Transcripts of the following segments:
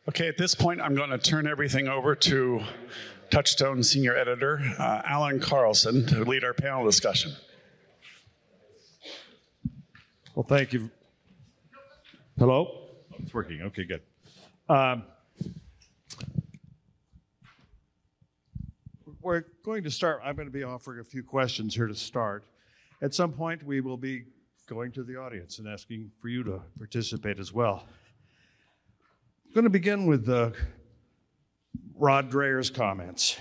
Okay, at this point, I'm going to turn everything over to Touchstone Senior Editor, Alan Carlson, to lead our panel discussion. Well, thank you. Hello? It's working. Okay, good. We're going to start. I'm going to be offering a few questions here to start. At some point, we will be going to the audience and asking for you to participate as well. I'm going to begin with Rod Dreher's comments.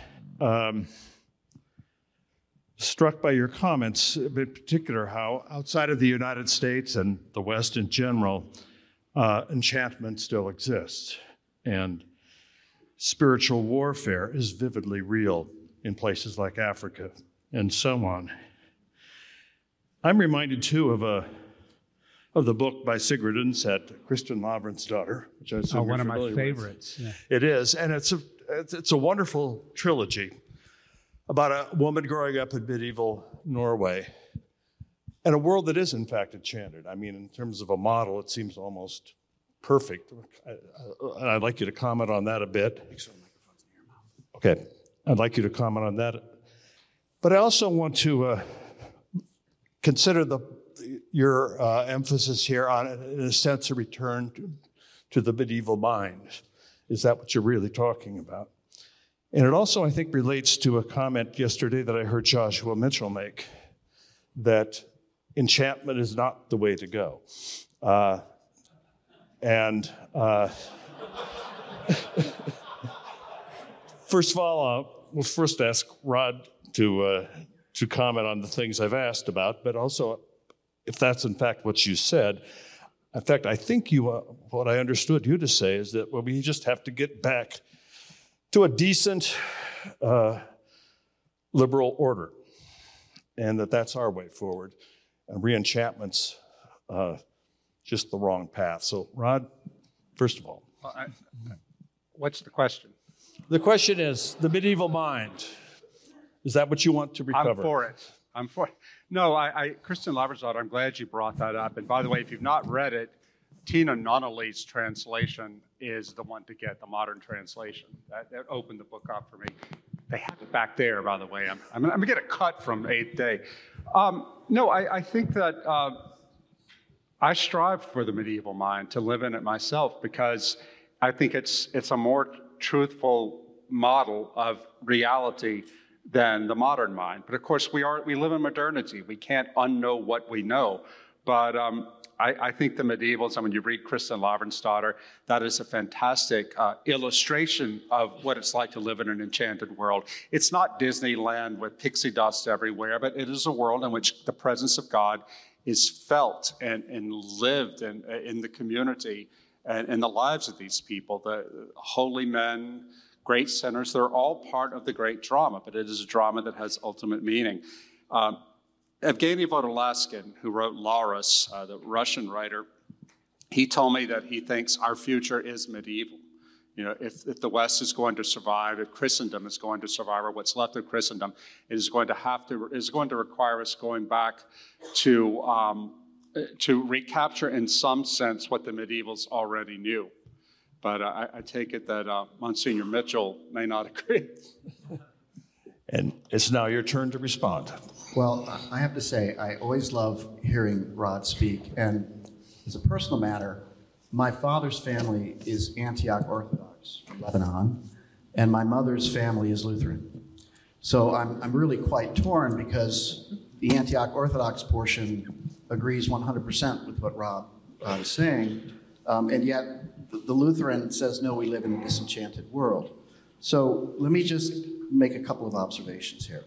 Struck by your comments, in particular, how outside of the United States and the West in general, enchantment still exists. And spiritual warfare is vividly real in places like Africa and so on. I'm reminded, too, of the book by Sigrid Undset, Kristin Lavransdatter, which I assume one you're of my familiar favorites. with. Yeah. It is, and it's a wonderful trilogy about a woman growing up in medieval Norway and a world that is, in fact, enchanted. I mean, in terms of a model, it seems almost perfect. And I'd like you to comment on that a bit. Okay, I'd like you to comment on that. But I also want to consider your emphasis here on, in a sense, a return to the medieval mind. Is that what you're really talking about? And it also, I think, relates to a comment yesterday that I heard Joshua Mitchell make, that enchantment is not the way to go. First of all, we'll first ask Rod to comment on the things I've asked about, but also, if that's in fact what you said, in fact, I think what I understood you to say is that we just have to get back to a decent liberal order, and that's our way forward. And re-enchantment's just the wrong path. So, Rod, first of all. What's the question? The question is, the medieval mind, is that what you want to recover? I'm for it. No, Kristin Lavransdatter, I'm glad you brought that up. And by the way, if you've not read it, Tina Nonnelly's translation is the one to get, the modern translation. That opened the book up for me. They have it back there, by the way. I'm going to get a cut from 8th Day. I think that I strive for the medieval mind, to live in it myself, because I think it's a more truthful model of reality than the modern mind. But of course, we live in modernity. We can't unknow what we know. But I think the medievals, when you read Kristin Lavransdatter, that is a fantastic illustration of what it's like to live in an enchanted world. It's not Disneyland with pixie dust everywhere, but it is a world in which the presence of God is felt and lived in the community and in the lives of these people. The holy men, great sinners, they're all part of the great drama, but it is a drama that has ultimate meaning. Evgeny Vodolaskin, who wrote Laurus, the Russian writer, he told me that he thinks our future is medieval. You know, if the West is going to survive, if Christendom is going to survive, or what's left of Christendom, it is going to require us going back to recapture, in some sense, what the medievals already knew. But I take it that Monsignor Mitchell may not agree. And it's now your turn to respond. Well, I have to say, I always love hearing Rod speak. And as a personal matter, my father's family is Antioch Orthodox from Lebanon, and my mother's family is Lutheran. So I'm really quite torn, because the Antioch Orthodox portion agrees 100% with what Rod is saying, and yet the Lutheran says, no, we live in a disenchanted world. So let me just make a couple of observations here.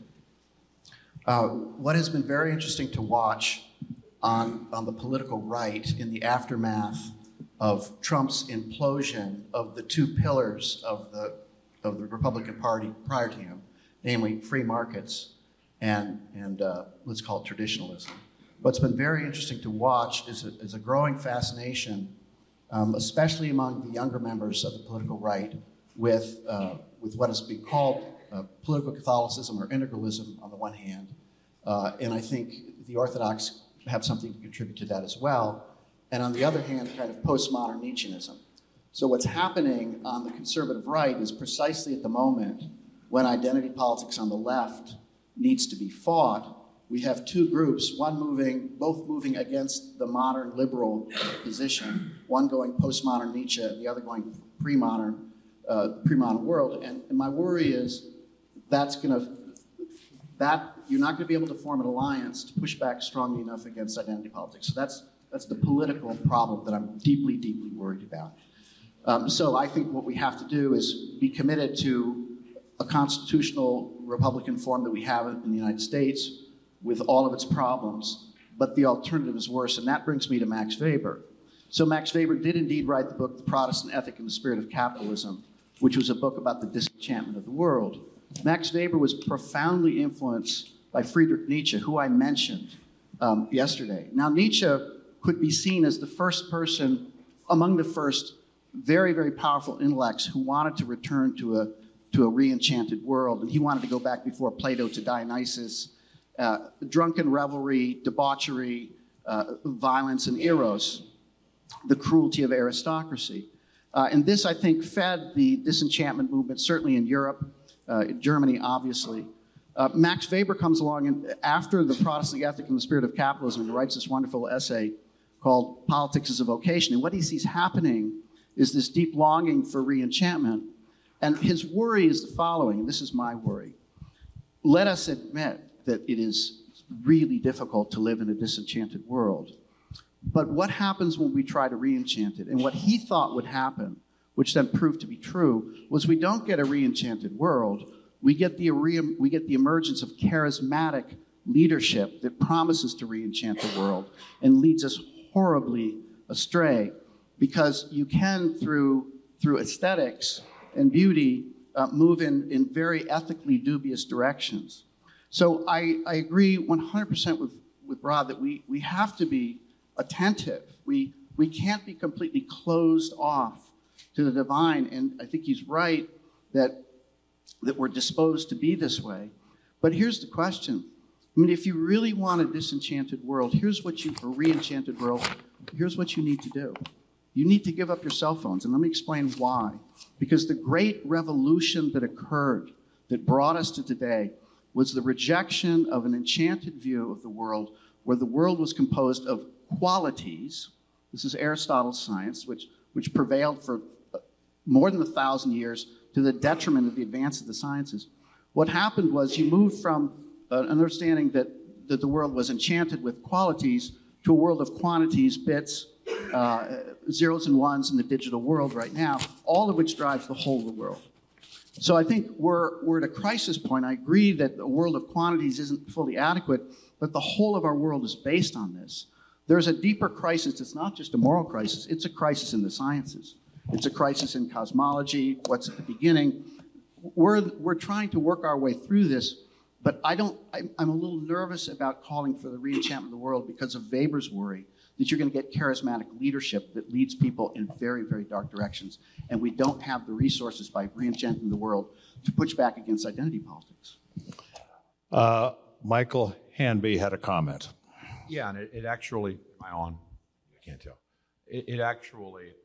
What has been very interesting to watch on the political right in the aftermath of Trump's implosion of the two pillars of the Republican Party prior to him, namely free markets and let's call it traditionalism. What's been very interesting to watch is a growing fascination, especially among the younger members of the political right, with what is being called political Catholicism or integralism on the one hand, and I think the Orthodox have something to contribute to that as well, and on the other hand, kind of postmodern Nietzscheanism. So what's happening on the conservative right is precisely at the moment when identity politics on the left needs to be fought, we have two groups, both moving against the modern liberal position, one going postmodern Nietzsche, the other going pre-modern world. And my worry is you're not going to be able to form an alliance to push back strongly enough against identity politics. So that's the political problem that I'm deeply, deeply worried about. So I think what we have to do is be committed to a constitutional Republican form that we have in the United States with all of its problems, but the alternative is worse, and that brings me to Max Weber. So Max Weber did indeed write the book, The Protestant Ethic and the Spirit of Capitalism, which was a book about the disenchantment of the world. Max Weber was profoundly influenced by Friedrich Nietzsche, who I mentioned yesterday. Now, Nietzsche could be seen as the first person, among the first very, very powerful intellects who wanted to return to a re-enchanted world. And he wanted to go back before Plato to Dionysus, drunken revelry, debauchery, violence, and eros, the cruelty of aristocracy. And this, I think, fed the disenchantment movement, certainly in Europe, Germany, obviously. Max Weber comes along and after The Protestant Ethic and the Spirit of Capitalism, and writes this wonderful essay called Politics as a Vocation. And what he sees happening is this deep longing for re-enchantment. And his worry is the following, and this is my worry. Let us admit that it is really difficult to live in a disenchanted world. But what happens when we try to re-enchant it? And what he thought would happen, which then proved to be true, was we don't get a re-enchanted world. We get the emergence of charismatic leadership that promises to re-enchant the world and leads us horribly astray, because you can, through aesthetics and beauty, move in very ethically dubious directions. So I agree 100% with Rod that we have to be attentive. We can't be completely closed off to the divine, and I think he's right that we're disposed to be this way. But here's the question. I mean, if you really want a disenchanted world, a re-enchanted world, here's what you need to do. You need to give up your cell phones, and let me explain why. Because the great revolution that occurred, that brought us to today, was the rejection of an enchanted view of the world, where the world was composed of qualities. This is Aristotle's science, which prevailed for more than 1,000 years to the detriment of the advance of the sciences. What happened was you moved from an understanding that the world was enchanted with qualities to a world of quantities, bits, zeros and ones in the digital world right now, all of which drives the whole of the world. So I think we're at a crisis point. I agree that the world of quantities isn't fully adequate, but the whole of our world is based on this. There's a deeper crisis. It's not just a moral crisis. It's a crisis in the sciences. It's a crisis in cosmology, what's at the beginning. We're trying to work our way through this, but I'm a little nervous about calling for the re-enchantment of the world because of Weber's worry that you're going to get charismatic leadership that leads people in very, very dark directions. And we don't have the resources by re-enchanting the world to push back against identity politics. Michael Hanby had a comment. Yeah, and it actually, am I on? I can't tell. It actually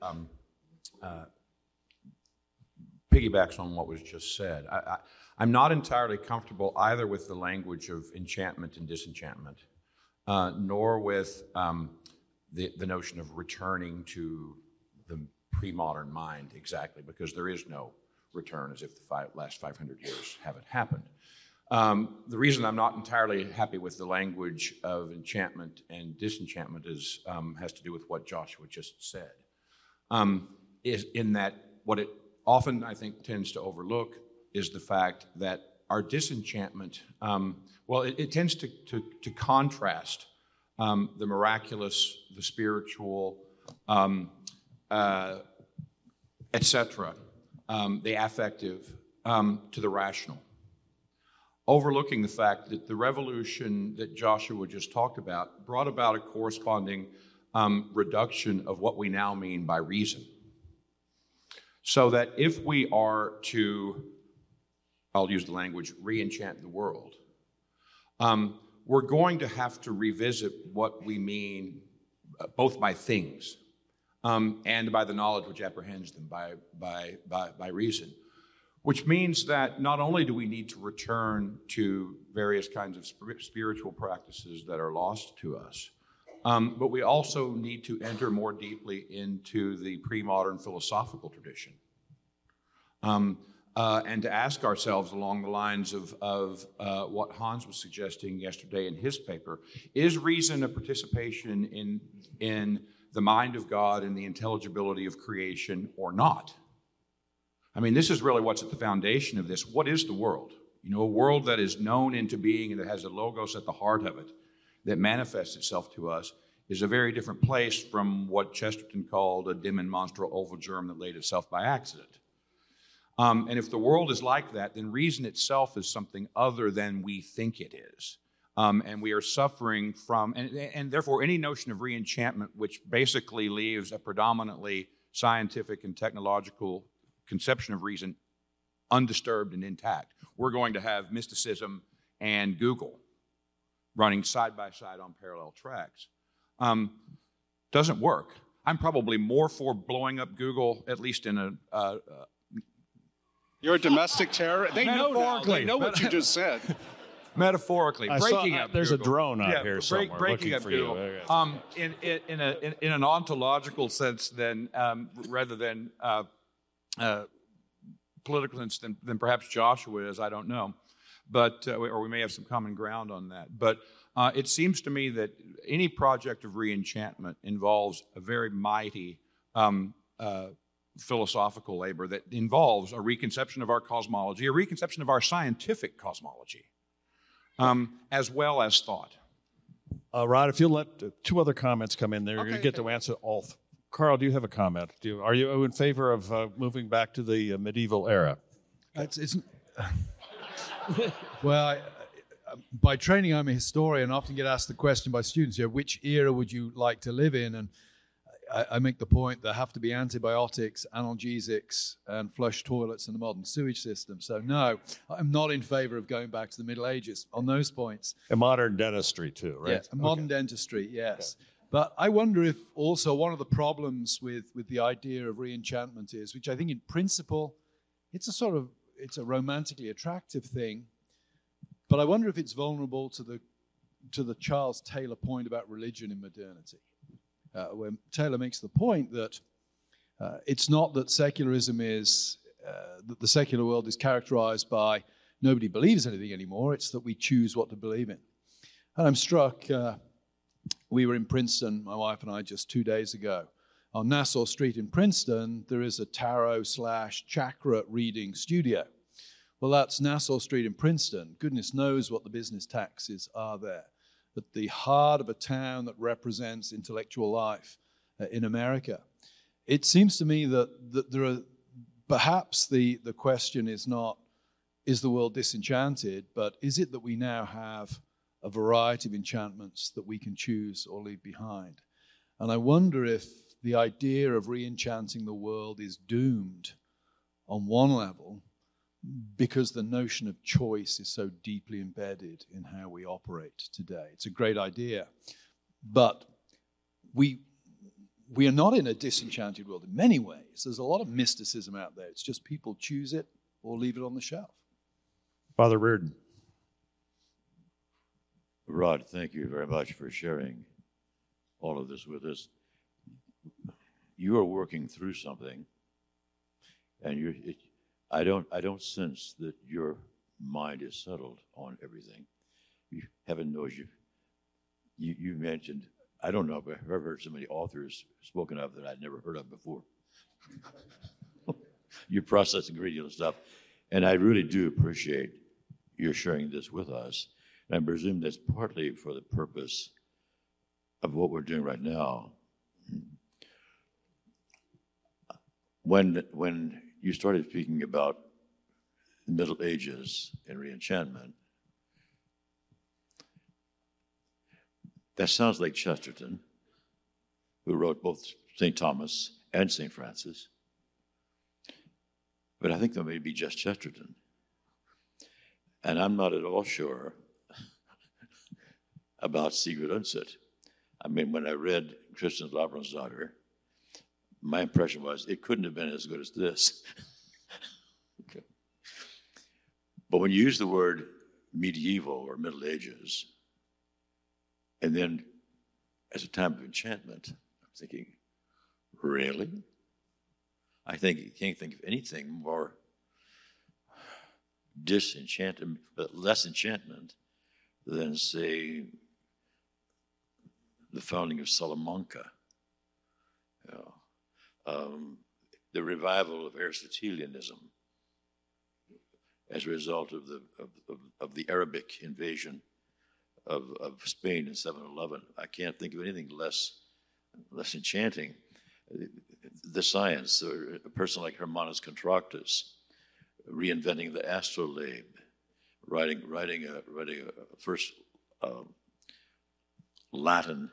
piggybacks on what was just said. I'm not entirely comfortable either with the language of enchantment and disenchantment, nor with the notion of returning to the pre-modern mind exactly, because there is no return, as if the last 500 years haven't happened. The reason I'm not entirely happy with the language of enchantment and disenchantment has to do with what Joshua just said. Is in that what it often, I think, tends to overlook is the fact that our disenchantment, it tends to contrast the miraculous, the spiritual, etc., the affective, to the rational, overlooking the fact that the revolution that Joshua just talked about brought about a corresponding reduction of what we now mean by reason. So that if we are to, I'll use the language, re-enchant the world, we're going to have to revisit what we mean both by things, and by the knowledge which apprehends them by reason. Which means that not only do we need to return to various kinds of spiritual practices that are lost to us, but we also need to enter more deeply into the pre-modern philosophical tradition. And to ask ourselves along the lines of what Hans was suggesting yesterday in his paper, is reason a participation in the mind of God and the intelligibility of creation or not? I mean, this is really what's at the foundation of this. What is the world? You know, a world that is known into being and that has a logos at the heart of it, that manifests itself to us, is a very different place from what Chesterton called a dim and monstral oval germ that laid itself by accident. And if the world is like that, then reason itself is something other than we think it is. And we are suffering from, and therefore any notion of re-enchantment, which basically leaves a predominantly scientific and technological conception of reason undisturbed and intact. We're going to have mysticism and Google running side by side on parallel tracks. Doesn't work. I'm probably more for blowing up Google, at least in a You're a domestic terrorist. They know now. Metaphorically. They know what you just said. metaphorically, breaking up there's Google. a drone out here somewhere breaking looking up for Google. you. In an ontological sense, then rather than political sense, than perhaps Joshua is, I don't know, but or we may have some common ground on that. But it seems to me that any project of re-enchantment involves a very mighty philosophical labor that involves a reconception of our cosmology, a reconception of our scientific cosmology, as well as thought. Rod, if you'll let two other comments come in there, you're going to get to answer all. Carl, do you have a comment? Are you in favor of moving back to the medieval era? Well, by training, I'm a historian. I often get asked the question by students, which era would you like to live in? And I make the point there have to be antibiotics, analgesics, and flush toilets in the modern sewage system. So no, I'm not in favor of going back to the Middle Ages on those points. And modern dentistry too, right? Yeah, modern dentistry, yes. Okay. But I wonder if also one of the problems with the idea of re-enchantment is, which I think in principle, it's a romantically attractive thing, but I wonder if it's vulnerable to the Charles Taylor point about religion in modernity. Where Taylor makes the point that it's not that secularism is, that the secular world is characterized by nobody believes anything anymore, it's that we choose what to believe in. And I'm struck, we were in Princeton, my wife and I, just 2 days ago. On Nassau Street in Princeton, there is a tarot/chakra reading studio. Well, that's Nassau Street in Princeton. Goodness knows what the business taxes are there. At the heart of a town that represents intellectual life in America. It seems to me that there are, perhaps the question is not, is the world disenchanted, but is it that we now have a variety of enchantments that we can choose or leave behind? And I wonder if the idea of re-enchanting the world is doomed on one level, because the notion of choice is so deeply embedded in how we operate today. It's a great idea, but we are not in a disenchanted world in many ways. There's a lot of mysticism out there. It's just people choose it or leave it on the shelf. Father Reardon. Rod, thank you very much for sharing all of this with us. You are working through something, and I don't sense that your mind is settled on everything. Heaven knows you mentioned, I don't know if I've ever heard so many authors spoken of that I'd never heard of before. You process a great deal of stuff, and I really do appreciate your sharing this with us. And I presume that's partly for the purpose of what we're doing right now. When you started speaking about the Middle Ages and re-enchantment, that sounds like Chesterton, who wrote both St. Thomas and St. Francis. But I think that may be just Chesterton. And I'm not at all sure about Sigurd Undset. I mean, when I read Christian Lavransdatter, my impression was it couldn't have been as good as this. Okay. But when you use the word medieval or Middle Ages, and then as a time of enchantment, I'm thinking, really? I think you can't think of anything more disenchanted, less enchantment than, say, the founding of Salamanca, the revival of Aristotelianism as a result of the Arabic invasion of Spain in 711. I can't think of anything less enchanting. The science, a person like Hermanus Contractus, reinventing the astrolabe, writing a first Latin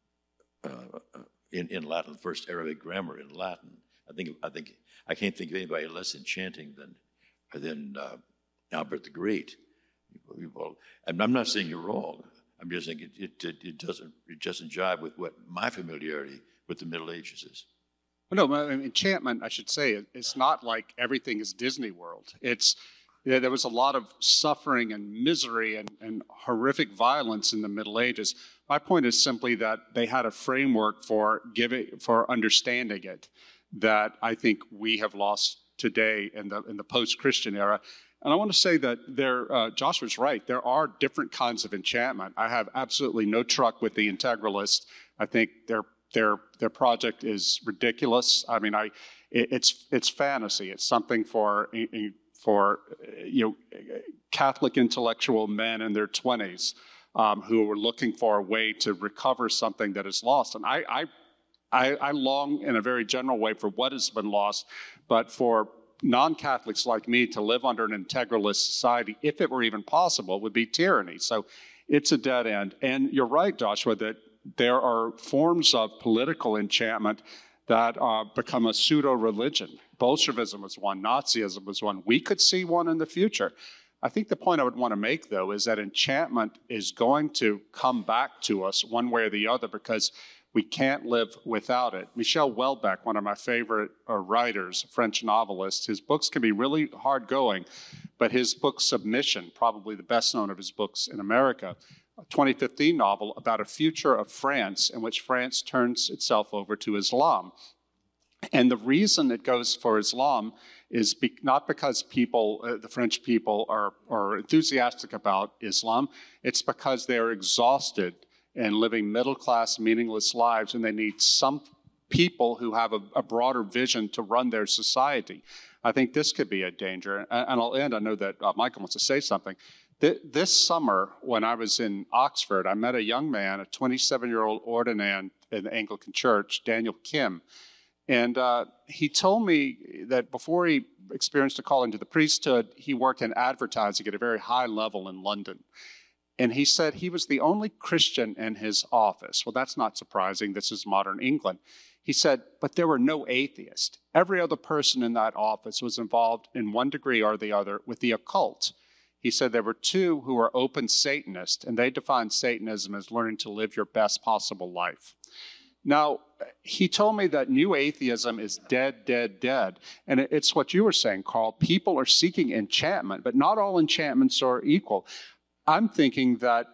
in Latin, first Arabic grammar in Latin. I can't think of anybody less enchanting than Albert the Great. And I'm not saying you're wrong. I'm just saying it doesn't jive with what my familiarity with the Middle Ages is. Well, no, enchantment, I should say, it's not like everything is Disney World. There was a lot of suffering and misery and horrific violence in the Middle Ages. My point is simply that they had a framework for understanding it that I think we have lost today in the post-Christian era. And I want to say that Joshua's right. There are different kinds of enchantment. I have absolutely no truck with the integralists. I think their project is ridiculous. I mean, it's fantasy. It's something for Catholic intellectual men in their 20s who are looking for a way to recover something that is lost. And I long in a very general way for what has been lost, but for non-Catholics like me to live under an integralist society, if it were even possible, would be tyranny. So it's a dead end. And you're right, Joshua, that there are forms of political enchantment that become a pseudo-religion. Bolshevism was one, Nazism was one. We could see one in the future. I think the point I would want to make, though, is that enchantment is going to come back to us one way or the other because we can't live without it. Michel Houellebecq, one of my favorite writers, a French novelist, his books can be really hard-going, but his book Submission, probably the best known of his books in America, a 2015 novel about a future of France in which France turns itself over to Islam. And the reason it goes for Islam is not because the French people are enthusiastic about Islam, it's because they're exhausted and living middle-class, meaningless lives, and they need some people who have a broader vision to run their society. I think this could be a danger. And I'll end. I know that Michael wants to say something. This summer, when I was in Oxford, I met a young man, a 27-year-old ordinand in the Anglican Church, Daniel Kim. And he told me that before he experienced a calling to the priesthood, he worked in advertising at a very high level in London. And he said he was the only Christian in his office. Well, that's not surprising. This is modern England. He said, but there were no atheists. Every other person in that office was involved in one degree or the other with the occult. He said there were two who were open Satanists, and they defined Satanism as learning to live your best possible life. Now, he told me that new atheism is dead, dead, dead. And it's what you were saying, Carl. People are seeking enchantment, but not all enchantments are equal. I'm thinking that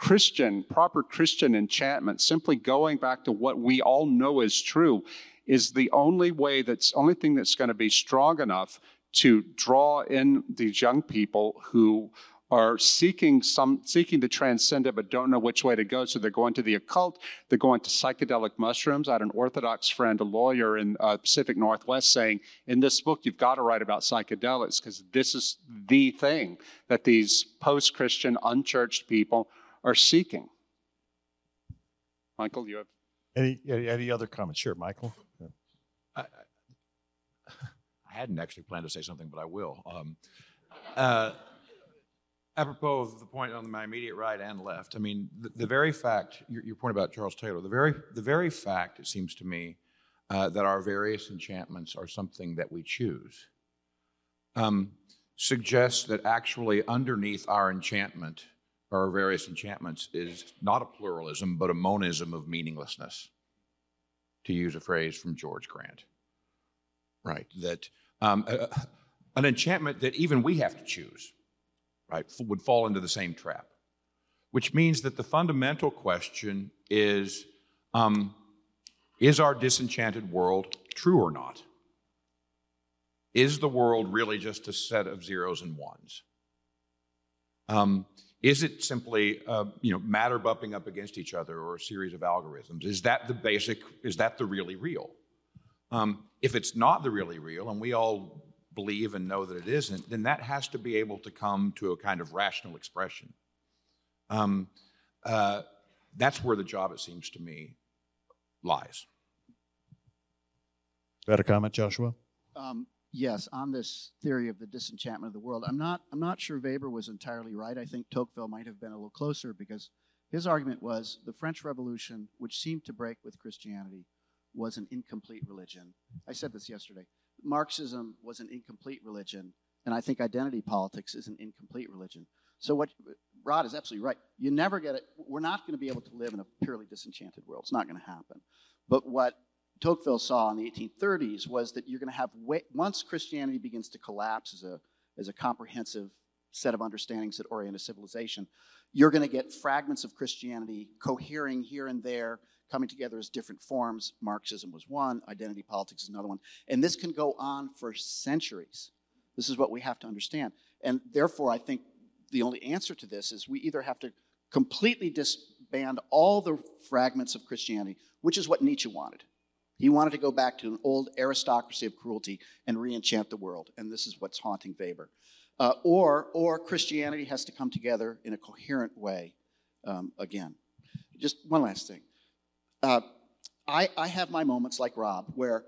proper Christian enchantment, simply going back to what we all know is true, is the only thing that's going to be strong enough to draw in these young people who are seeking the transcendent but don't know which way to go. So they're going to the occult, they're going to psychedelic mushrooms. I had an Orthodox friend, a lawyer in Pacific Northwest, saying, in this book, you've got to write about psychedelics because this is the thing that these post-Christian, unchurched people are seeking. Michael, you have? Any other comments? Sure, Michael. I hadn't actually planned to say something, but I will. Apropos of the point on my immediate right and left, I mean, the very fact, your point about Charles Taylor, the very fact, it seems to me, that our various enchantments are something that we choose, suggests that actually underneath our enchantment, our various enchantments, is not a pluralism, but a monism of meaninglessness. to use a phrase from George Grant. Right, that an enchantment that even we have to choose, right, would fall into the same trap, which means that the fundamental question is our disenchanted world true or not? Is the world really just a set of zeros and ones? Is it simply matter bumping up against each other or a series of algorithms? Is that the really real? If it's not the really real, and we all believe and know that it isn't, then that has to be able to come to a kind of rational expression. That's where the job, it seems to me, lies. Got a comment, Joshua? Yes, on this theory of the disenchantment of the world, I'm not sure Weber was entirely right. I think Tocqueville might have been a little closer, because his argument was the French Revolution, which seemed to break with Christianity, was an incomplete religion. I said this yesterday. Marxism was an incomplete religion, and I think identity politics is an incomplete religion. So what Rod is absolutely right. You never get it. We're not going to be able to live in a purely disenchanted world. It's not going to happen. But what Tocqueville saw in the 1830s was that you're going to have, once Christianity begins to collapse as a comprehensive set of understandings that orient a civilization, you're going to get fragments of Christianity cohering here and there, coming together as different forms. Marxism was one, identity politics is another one. And this can go on for centuries. This is what we have to understand. And therefore, I think the only answer to this is we either have to completely disband all the fragments of Christianity, which is what Nietzsche wanted. He wanted to go back to an old aristocracy of cruelty and re-enchant the world. And this is what's haunting Weber. Or Christianity has to come together in a coherent way again. Just one last thing. I have my moments like Rob, where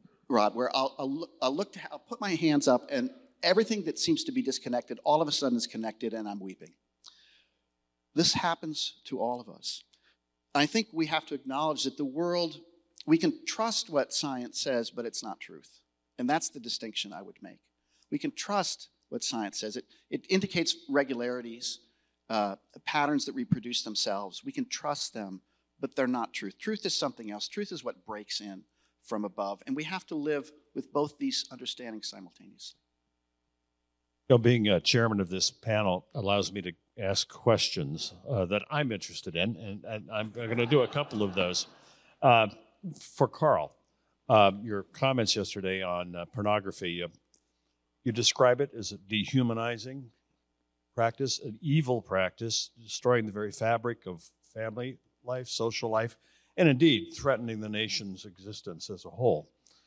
I'll put my hands up, and everything that seems to be disconnected all of a sudden is connected, and I'm weeping. This happens to all of us. I think we have to acknowledge that the world, we can trust what science says, but it's not truth. And that's the distinction I would make. We can trust what science says. It indicates regularities, patterns that reproduce themselves. We can trust them, but they're not truth. Truth is something else. Truth is what breaks in from above. And we have to live with both these understandings simultaneously. Being chairman of this panel allows me to ask questions that I'm interested in, and I'm going to do a couple of those. For Carl, your comments yesterday on pornography, you describe it as a dehumanizing practice, an evil practice, destroying the very fabric of family life, social life, and indeed threatening the nation's existence as a whole.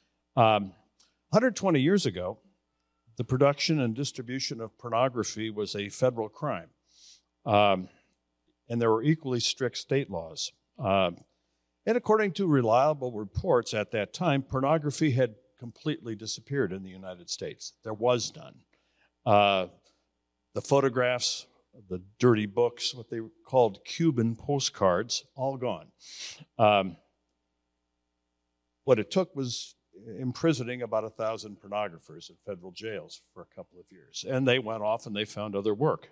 120 years ago, the production and distribution of pornography was a federal crime, and there were equally strict state laws. And according to reliable reports at that time, pornography had completely disappeared in the United States. There was none. The photographs, the dirty books, what they called Cuban postcards, all gone. What it took was imprisoning about 1,000 pornographers in federal jails for a couple of years. And they went off and they found other work.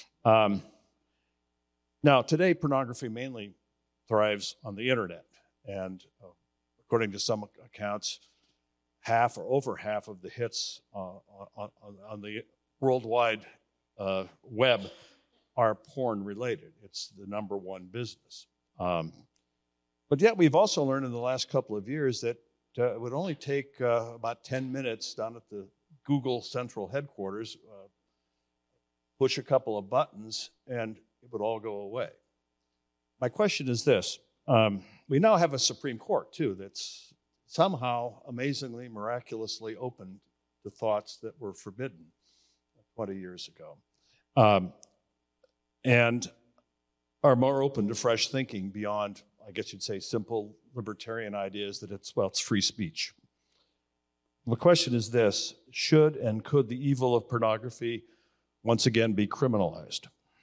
Now, today, pornography mainly thrives on the internet. And according to some accounts, half or over half of the hits on the worldwide web are porn related. It's the number one business. But yet we've also learned in the last couple of years that it would only take about 10 minutes down at the Google central headquarters, push a couple of buttons, and it would all go away. My question is this. We now have a Supreme Court, too, that's somehow amazingly, miraculously open to thoughts that were forbidden 20 years ago, and are more open to fresh thinking beyond, I guess you'd say, simple libertarian ideas that it's free speech. The question is this: should and could the evil of pornography once again be criminalized?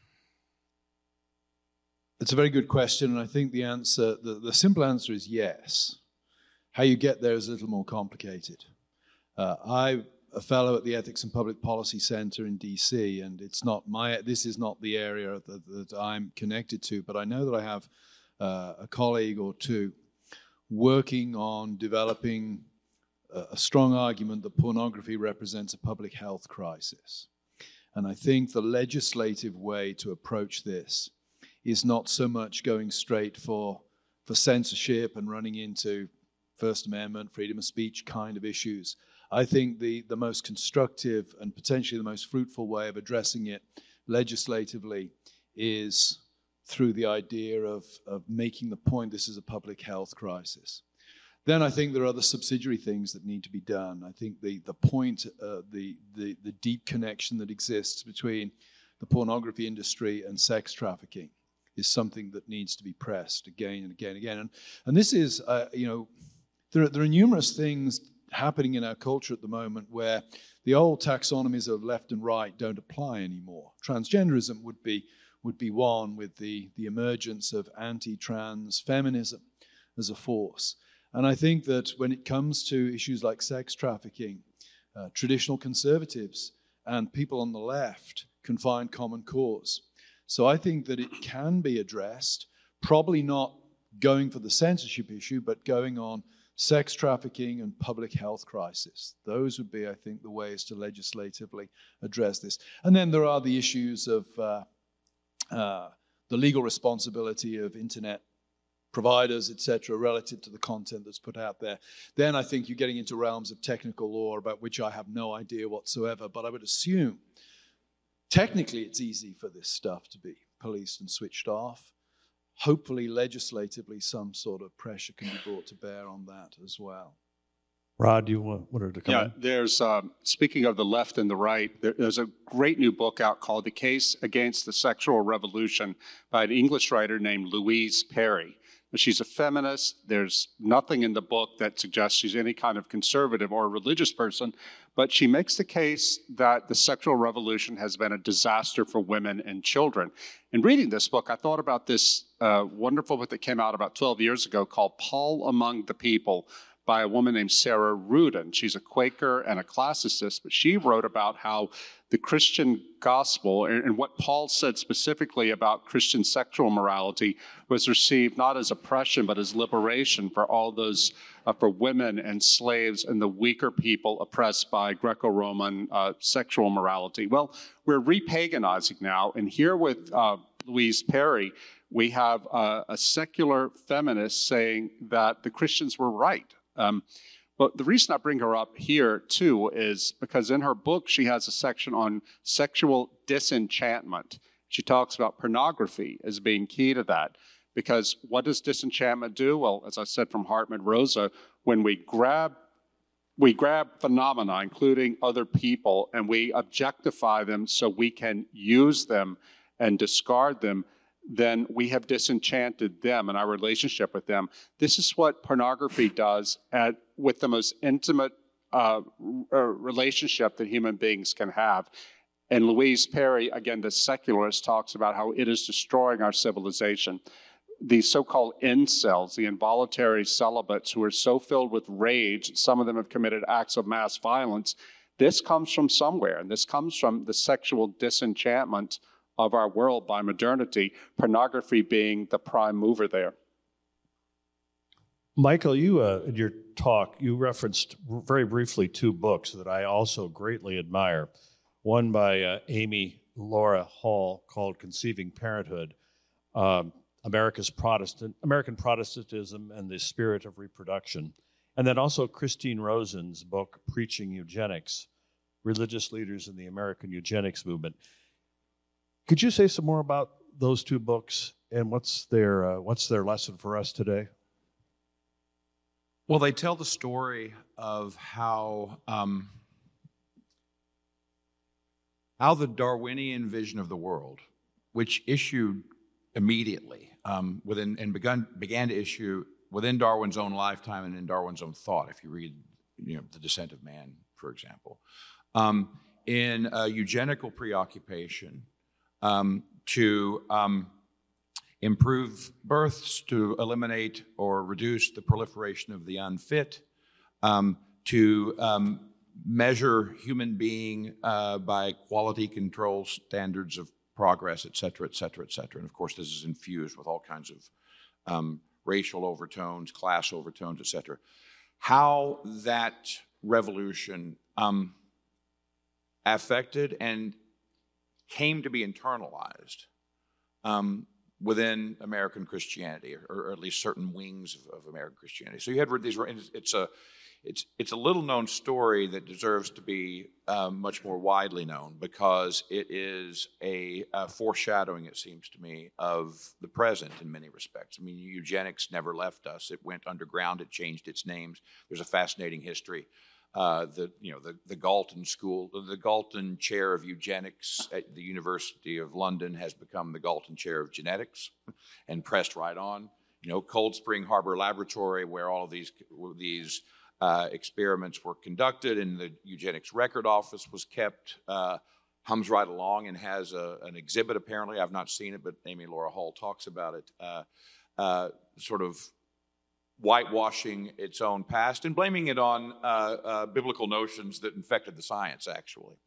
It's a very good question, and I think the answer, the simple answer is yes. How you get there is a little more complicated. I'm a fellow at the Ethics and Public Policy Center in DC, and this is not the area that I'm connected to, but I know that I have a colleague or two working on developing a strong argument that pornography represents a public health crisis. And I think the legislative way to approach this is not so much going straight for censorship and running into First Amendment, freedom of speech kind of issues. I think the most constructive and potentially the most fruitful way of addressing it legislatively is through the idea of making the point this is a public health crisis. Then I think there are other subsidiary things that need to be done. I think the point, the deep connection that exists between the pornography industry and sex trafficking is something that needs to be pressed again and again and again. And this is, there are numerous things happening in our culture at the moment where the old taxonomies of left and right don't apply anymore. Transgenderism would be one, with the emergence of anti-trans feminism as a force. And I think that when it comes to issues like sex trafficking, traditional conservatives and people on the left can find common cause. So I think that it can be addressed, probably not going for the censorship issue, but going on sex trafficking and public health crisis. Those would be, I think, the ways to legislatively address this. And then there are the issues of the legal responsibility of internet providers, etc., relative to the content that's put out there. Then I think you're getting into realms of technical law about which I have no idea whatsoever, but I would assume technically it's easy for this stuff to be policed and switched off. Hopefully, legislatively, some sort of pressure can be brought to bear on that as well. Rod, you wanted to come in? Yeah, there's, speaking of the left and the right, there's a great new book out called The Case Against the Sexual Revolution by an English writer named Louise Perry. She's a feminist. There's nothing in the book that suggests she's any kind of conservative or religious person, but she makes the case that the sexual revolution has been a disaster for women and children. In reading this book, I thought about this wonderful book that came out about 12 years ago called Paul Among the People by a woman named Sarah Rudin. She's a Quaker and a classicist, but she wrote about how the Christian gospel and what Paul said specifically about Christian sexual morality was received not as oppression, but as liberation for all those, for women and slaves and the weaker people oppressed by Greco-Roman sexual morality. Well, we're repaganizing now, and here with Louise Perry, we have a secular feminist saying that the Christians were right. But the reason I bring her up here, too, is because in her book, she has a section on sexual disenchantment. She talks about pornography as being key to that. Because what does disenchantment do? Well, as I said from Hartmut Rosa, when we grab phenomena, including other people, and we objectify them so we can use them and discard them, then we have disenchanted them and our relationship with them. This is what pornography does with the most intimate relationship that human beings can have. And Louise Perry, again, the secularist, talks about how it is destroying our civilization. These so-called incels, the involuntary celibates who are so filled with rage, some of them have committed acts of mass violence. This comes from somewhere, and this comes from the sexual disenchantment of our world by modernity, pornography being the prime mover there. Michael, you in your talk, you referenced very briefly two books that I also greatly admire. One by Amy Laura Hall called Conceiving Parenthood, American Protestantism and the Spirit of Reproduction. And then also Christine Rosen's book, Preaching Eugenics, Religious Leaders in the American Eugenics Movement. Could you say some more about those two books and what's their lesson for us today? Well, they tell the story of how the Darwinian vision of the world, which issued immediately began to issue within Darwin's own lifetime and in Darwin's own thought. If you read, The Descent of Man, for example, in a eugenical preoccupation. To improve births, to eliminate or reduce the proliferation of the unfit, to measure human being by quality control standards of progress, et cetera, et cetera, et cetera. And of course, this is infused with all kinds of racial overtones, class overtones, etc. How that revolution affected and came to be internalized within American Christianity, or at least certain wings of American Christianity. So you had these. It's a little-known story that deserves to be much more widely known because it is a foreshadowing, it seems to me, of the present in many respects. I mean, eugenics never left us. It went underground. It changed its names. There's a fascinating history. The Galton School, the Galton Chair of Eugenics at the University of London has become the Galton Chair of Genetics, and pressed right on. Cold Spring Harbor Laboratory, where all of these experiments were conducted, and the Eugenics Record Office was kept, hums right along and has an exhibit. Apparently, I've not seen it, but Amy Laura Hall talks about it. Sort of whitewashing its own past and blaming it on biblical notions that infected the science, actually.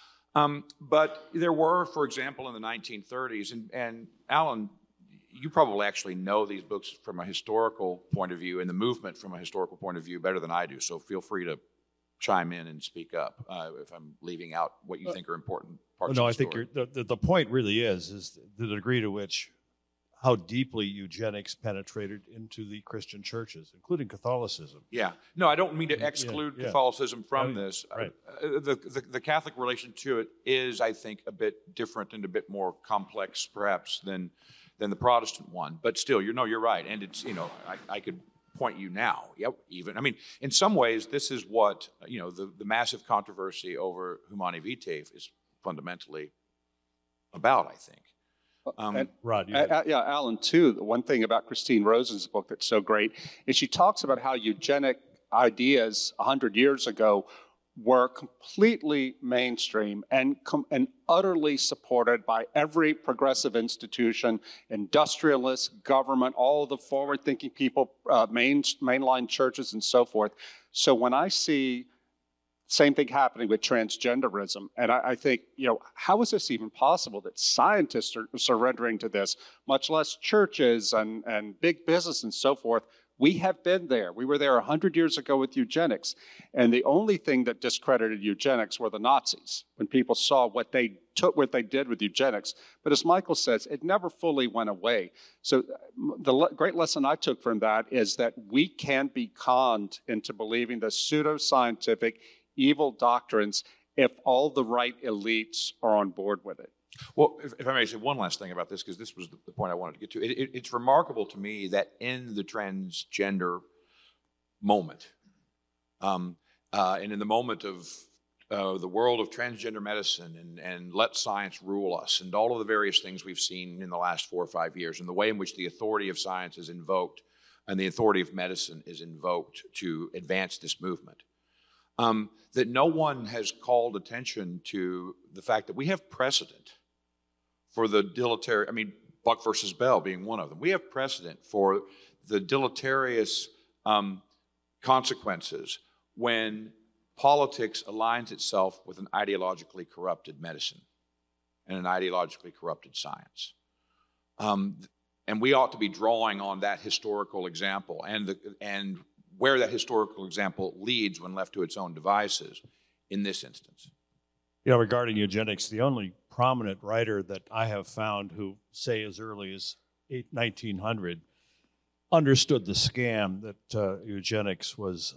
But there were, for example, in the 1930s, and Alan, you probably actually know these books from a historical point of view and the movement from a historical point of view better than I do, so feel free to chime in and speak up if I'm leaving out what you think are important parts of the story. No, I think the point really is the degree to which how deeply eugenics penetrated into the Christian churches, including Catholicism. Yeah. No, I don't mean to exclude Catholicism from this. Right. The Catholic relation to it is, I think, a bit different and a bit more complex, perhaps, than the Protestant one. But still, you're right. And it's, I could point you now. Yep. Even, I mean, in some ways, this is what, the massive controversy over Humani Vitae is fundamentally about, I think. Rod, Alan, too, the one thing about Christine Rosen's book that's so great is she talks about how eugenic ideas 100 years ago were completely mainstream and utterly supported by every progressive institution, industrialists, government, all of the forward-thinking people, mainline churches, and so forth. So when I see same thing happening with transgenderism. And I think, how is this even possible that scientists are surrendering to this, much less churches and big business and so forth? We have been there. We were there 100 years ago with eugenics. And the only thing that discredited eugenics were the Nazis, when people saw what they did with eugenics. But as Michael says, it never fully went away. So the great lesson I took from that is that we can be conned into believing the pseudoscientific evil doctrines if all the right elites are on board with it. Well, if I may say one last thing about this, because this was the point I wanted to get to. It's remarkable to me that in the transgender moment, and in the moment of the world of transgender medicine and let science rule us, and all of the various things we've seen in the last 4 or 5 years, and the way in which the authority of science is invoked and the authority of medicine is invoked to advance this movement, that no one has called attention to the fact that we have precedent for the deleterious, Buck versus Bell being one of them. We have precedent for the deleterious consequences when politics aligns itself with an ideologically corrupted medicine and an ideologically corrupted science. And we ought to be drawing on that historical example and where that historical example leads when left to its own devices in this instance. Regarding eugenics, the only prominent writer that I have found who, say as early as 1900, understood the scam that eugenics was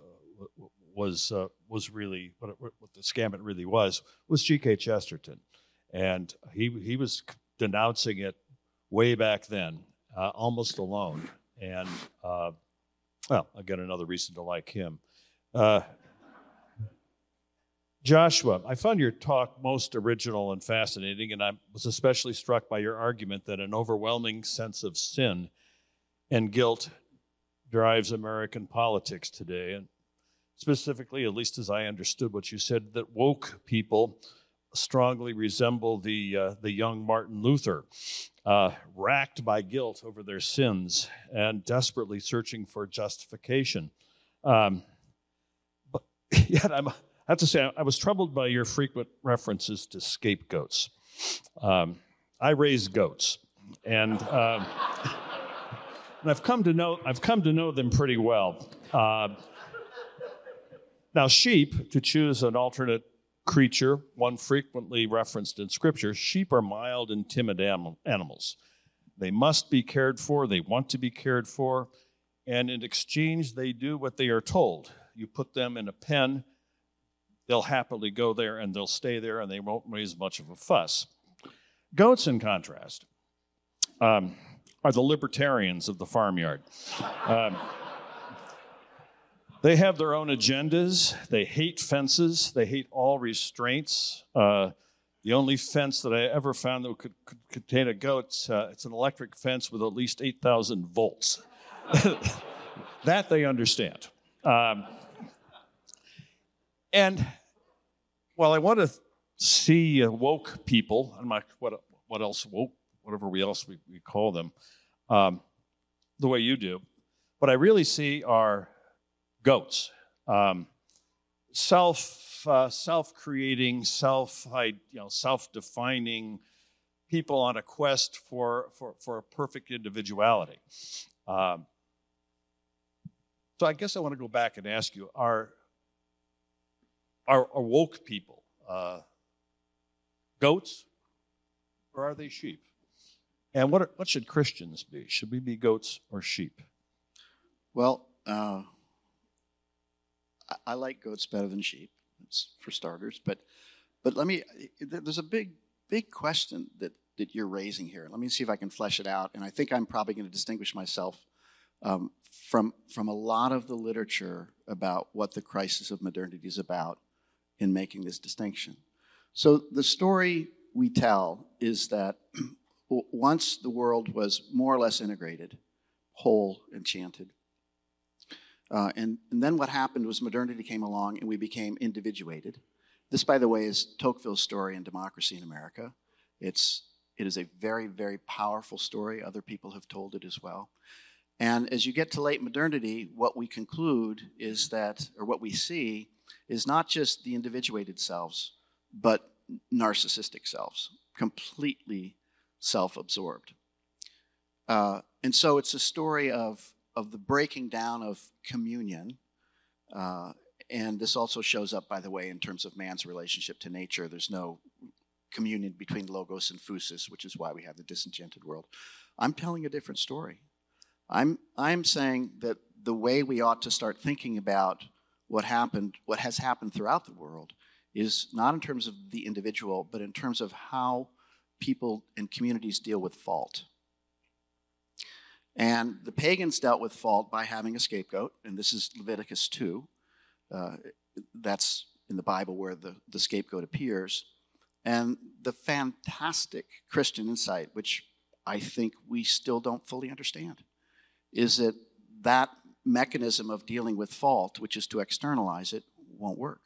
really what the scam it really was G.K. Chesterton, and he was denouncing it way back then, almost alone, and again, another reason to like him. Joshua, I found your talk most original and fascinating, and I was especially struck by your argument that an overwhelming sense of sin and guilt drives American politics today. And specifically, at least as I understood what you said, that woke people strongly resemble the young Martin Luther, racked by guilt over their sins and desperately searching for justification. But yet I have to say, I was troubled by your frequent references to scapegoats. I raise goats, and and I've come to know them pretty well. Now, sheep, to choose an alternate creature, one frequently referenced in Scripture, sheep are mild and timid animals. They must be cared for, they want to be cared for, and in exchange, they do what they are told. You put them in a pen, they'll happily go there and they'll stay there and they won't raise much of a fuss. Goats, in contrast, are the libertarians of the farmyard. They have their own agendas. They hate fences. They hate all restraints. The only fence that I ever found that could contain a goat, it's an electric fence with at least 8,000 volts. That they understand. And while I want to see woke people, I'm not, what else woke, whatever we call them, the way you do, what I really see are goats, self-creating, self-defining people on a quest for a perfect individuality. So I guess I want to go back and ask you: Are woke people goats, or are they sheep? And what should Christians be? Should we be goats or sheep? Well, I like goats better than sheep, for starters. But let me. There's a big question that you're raising here. Let me see if I can flesh it out. And I think I'm probably going to distinguish myself from a lot of the literature about what the crisis of modernity is about in making this distinction. So the story we tell is that once the world was more or less integrated, whole, enchanted, and then what happened was modernity came along and we became individuated. This, by the way, is Tocqueville's story in Democracy in America. It is a very, very powerful story. Other people have told it as well. And as you get to late modernity, what we conclude is that, or what we see, is not just the individuated selves, but narcissistic selves, completely self-absorbed. And so it's a story of the breaking down of communion. And this also shows up, by the way, in terms of man's relationship to nature. There's no communion between logos and physis, which is why we have the disenchanted world. I'm telling a different story. I'm saying that the way we ought to start thinking about what has happened throughout the world, is not in terms of the individual, but in terms of how people and communities deal with fault. And the pagans dealt with fault by having a scapegoat, and this is Leviticus 2. That's in the Bible where the scapegoat appears. And the fantastic Christian insight, which I think we still don't fully understand, is that mechanism of dealing with fault, which is to externalize it, won't work.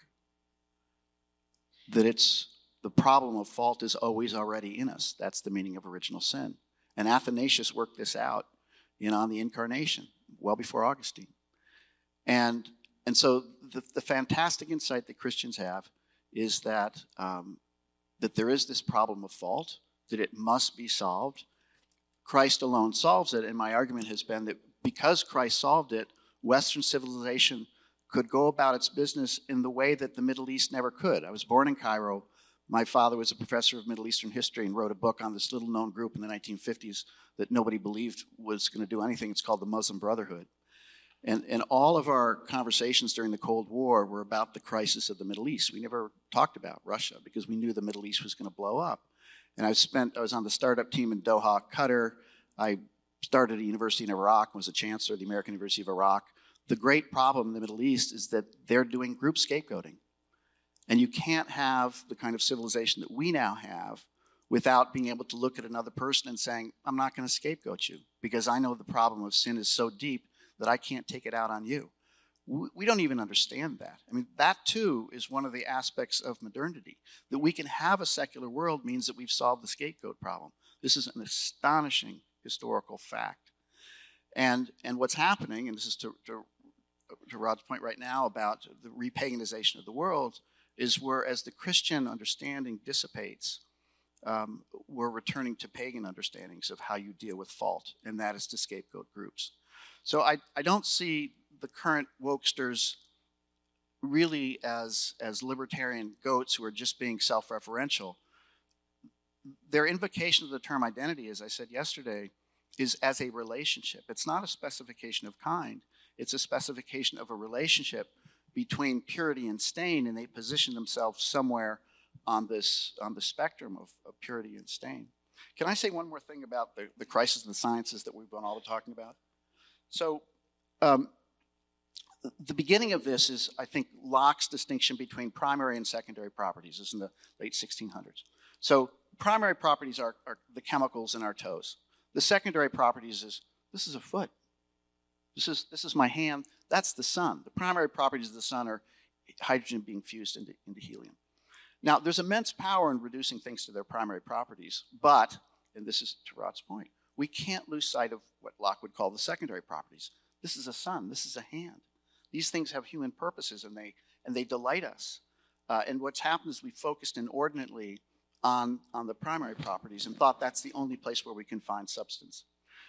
That the problem of fault is always already in us. That's the meaning of original sin. And Athanasius worked this out on the Incarnation, well before Augustine. And so the fantastic insight that Christians have is that there is this problem of fault, that it must be solved. Christ alone solves it, and my argument has been that because Christ solved it, Western civilization could go about its business in the way that the Middle East never could. I was born in Cairo. My father was a professor of Middle Eastern history and wrote a book on this little-known group in the 1950s that nobody believed was going to do anything. It's called the Muslim Brotherhood. And all of our conversations during the Cold War were about the crisis of the Middle East. We never talked about Russia because we knew the Middle East was going to blow up. And I was on the startup team in Doha, Qatar. I started at a university in Iraq, was a chancellor of the American University of Iraq. The great problem in the Middle East is that they're doing group scapegoating. And you can't have the kind of civilization that we now have without being able to look at another person and saying, I'm not going to scapegoat you because I know the problem of sin is so deep that I can't take it out on you. We don't even understand that. I mean, that too is one of the aspects of modernity. That we can have a secular world means that we've solved the scapegoat problem. This is an astonishing historical fact. And what's happening, and this is to Rod's point right now about the repaganization of the world, is where as the Christian understanding dissipates, we're returning to pagan understandings of how you deal with fault, and that is to scapegoat groups. So I don't see the current wokesters really as libertarian goats who are just being self-referential. Their invocation of the term identity, as I said yesterday, is as a relationship. It's not a specification of kind. It's a specification of a relationship between purity and stain, and they position themselves somewhere on the spectrum of purity and stain. Can I say one more thing about the crisis of the sciences that we've been all talking about? So the beginning of this is, I think, Locke's distinction between primary and secondary properties is in the late 1600s. So primary properties are the chemicals in our toes. The secondary properties is, this is a foot. This is my hand. That's the sun. The primary properties of the sun are hydrogen being fused into helium. Now, there's immense power in reducing things to their primary properties, but, and this is to Rod's point, we can't lose sight of what Locke would call the secondary properties. This is a sun. This is a hand. These things have human purposes, and they delight us. And what's happened is we focused inordinately on the primary properties and thought that's the only place where we can find substance.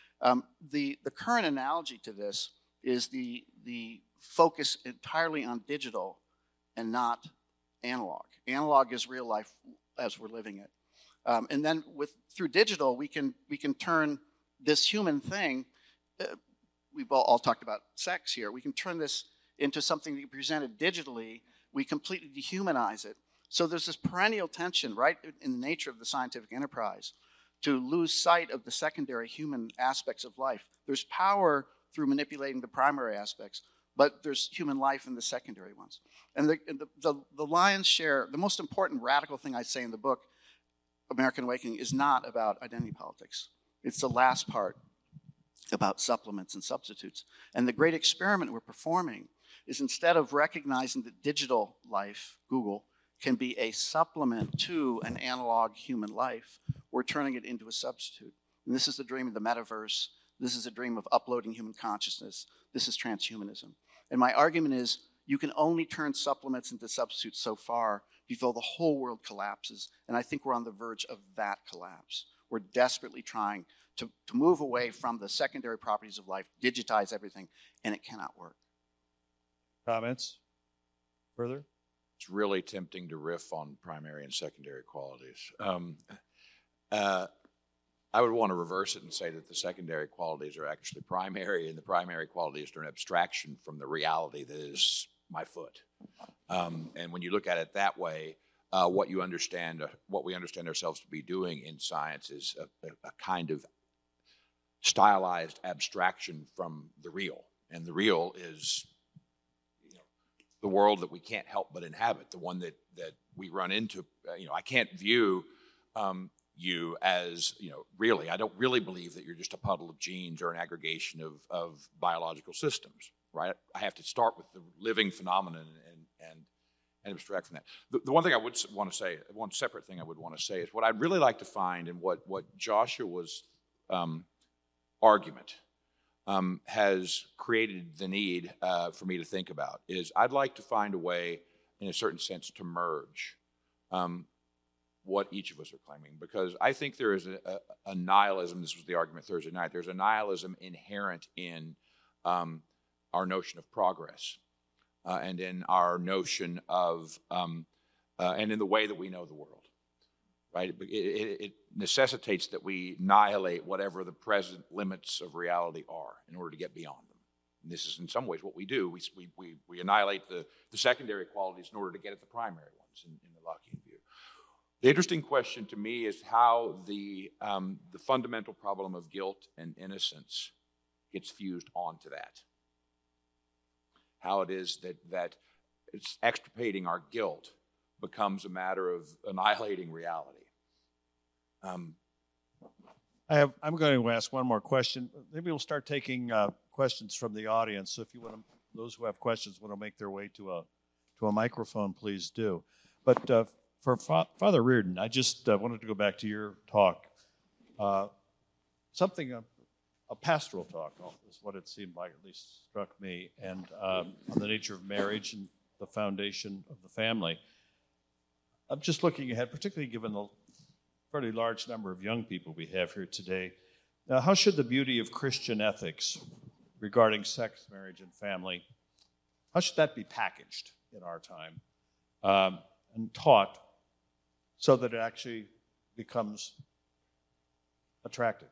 The current analogy to this is the focus entirely on digital and not analog. Analog is real life as we're living it. And then through digital, we can turn this human thing, we've all talked about sex here, we can turn this into something that can be presented digitally. We completely dehumanize it. So there's this perennial tension right in the nature of the scientific enterprise to lose sight of the secondary human aspects of life. There's power through manipulating the primary aspects, but there's human life in the secondary ones. And the lion's share, the most important radical thing I say in the book, American Awakening, is not about identity politics. It's the last part about supplements and substitutes. And the great experiment we're performing is, instead of recognizing that digital life, Google, can be a supplement to an analog human life, we're turning it into a substitute. And this is the dream of the metaverse. This is a dream of uploading human consciousness. This is transhumanism. And my argument is, you can only turn supplements into substitutes so far before the whole world collapses. And I think we're on the verge of that collapse. We're desperately trying to move away from the secondary properties of life, digitize everything, and it cannot work. Comments? Further? It's really tempting to riff on primary and secondary qualities. I would want to reverse it and say that the secondary qualities are actually primary, and the primary qualities are an abstraction from the reality that is my foot. And when you look at it that way, what we understand ourselves to be doing in science is a kind of stylized abstraction from the real. And the real is, the world that we can't help but inhabit, the one that we run into. I can't view you as, really, I don't really believe that you're just a puddle of genes or an aggregation of biological systems, right? I have to start with the living phenomenon and abstract from that. The one thing I would want to say, one separate thing I would want to say, is what I'd really like to find, and what Joshua's argument has created the need for me to think about, is I'd like to find a way, in a certain sense, to merge what each of us are claiming. Because I think there is a nihilism, this was the argument Thursday night, there's a nihilism inherent in our notion of progress and in our notion of, and in the way that we know the world, right? It necessitates that we annihilate whatever the present limits of reality are in order to get beyond them. And this is in some ways what we do. We annihilate the secondary qualities in order to get at the primary ones in the Lockean view. The interesting question to me is how the fundamental problem of guilt and innocence gets fused onto that. How it is that it's extirpating our guilt becomes a matter of annihilating reality. I'm going to ask one more question. Maybe we'll start taking questions from the audience. So if you want to, those who have questions want to make their way to a microphone, please do. But for Father Reardon, I just wanted to go back to your talk. A pastoral talk is what it seemed like, at least struck me, and on the nature of marriage and the foundation of the family. I'm just looking ahead, particularly given the fairly large number of young people we have here today. How should the beauty of Christian ethics regarding sex, marriage, and family, how should that be packaged in our time and taught so that it actually becomes attractive?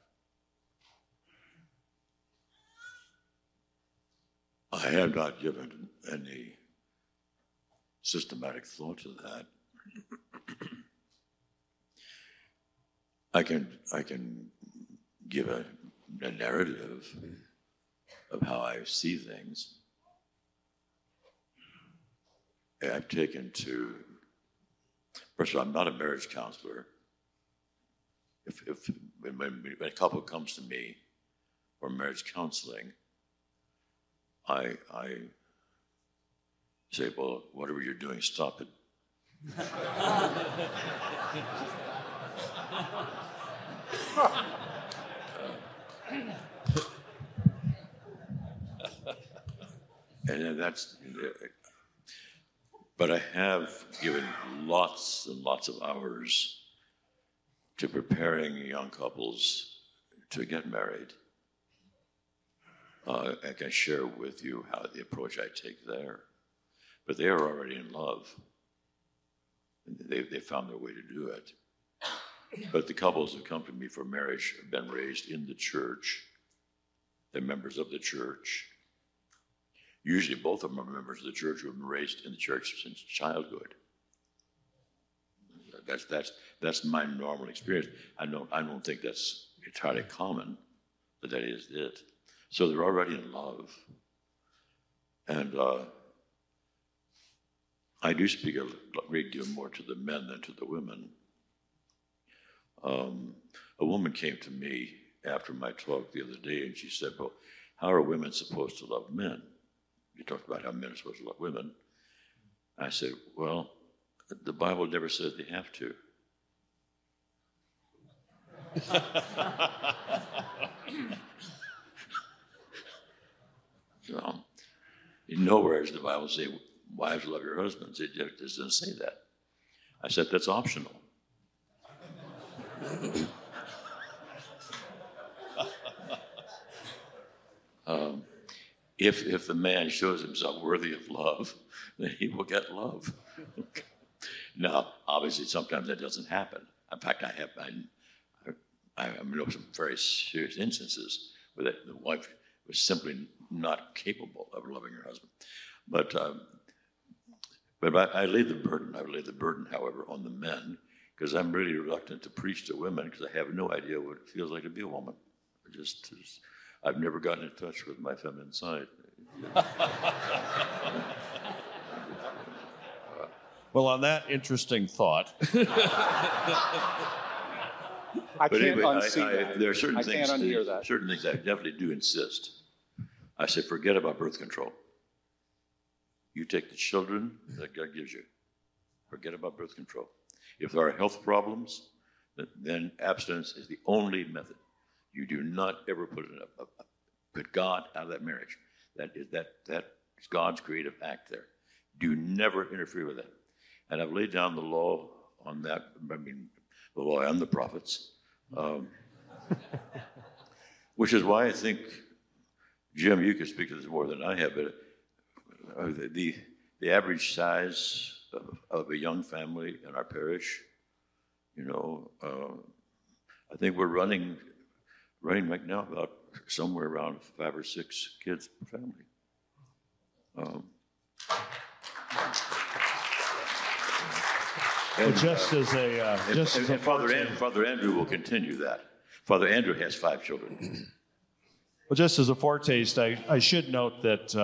I have not given any systematic thought to that. I can give a narrative of how I see things. I've taken to, first of all, I'm not a marriage counselor. When a couple comes to me for marriage counseling, I say, well, whatever you're doing, stop it. And that's, but I have given lots and lots of hours to preparing young couples to get married. I can share with you how the approach I take there. But they are already in love. They found their way to do it. But the couples that come to me for marriage have been raised in the church. They're members of the church. Usually both of them are members of the church who have been raised in the church since childhood. That's my normal experience. I don't think that's entirely common, but that is it. So they're already in love. And I do speak a great deal more to the men than to the women. A woman came to me after my talk the other day, and she said, well, how are women supposed to love men? You talked about how men are supposed to love women. I said, well, the Bible never says they have to. So, nowhere does the Bible say, wives, love your husbands. It just doesn't say that. I said, that's optional. If the man shows himself worthy of love, then he will get love. Now, obviously, sometimes that doesn't happen. In fact, I know some very serious instances where the wife was simply not capable of loving her husband. But I lay the burden. I lay the burden, however, on the men, because I'm really reluctant to preach to women because I have no idea what it feels like to be a woman. I've never gotten in touch with my feminine side. Well, on that interesting thought. I can't unsee that. There are certain I things. can't unhear that. Certain things I definitely do insist. I say, forget about birth control. You take the children that God gives you. Forget about birth control. If there are health problems, then abstinence is the only method. You do not ever put God out of that marriage. That is God's creative act there. Do never interfere with that. And I've laid down the law on that. I mean, the law and the prophets, which is why I think, Jim, you can speak to this more than I have, but the average size of a young family in our parish, I think we're running right now about somewhere around 5 or 6 kids per family. Father Andrew will continue that. Father Andrew has 5 children. Well, just as a foretaste, I should note that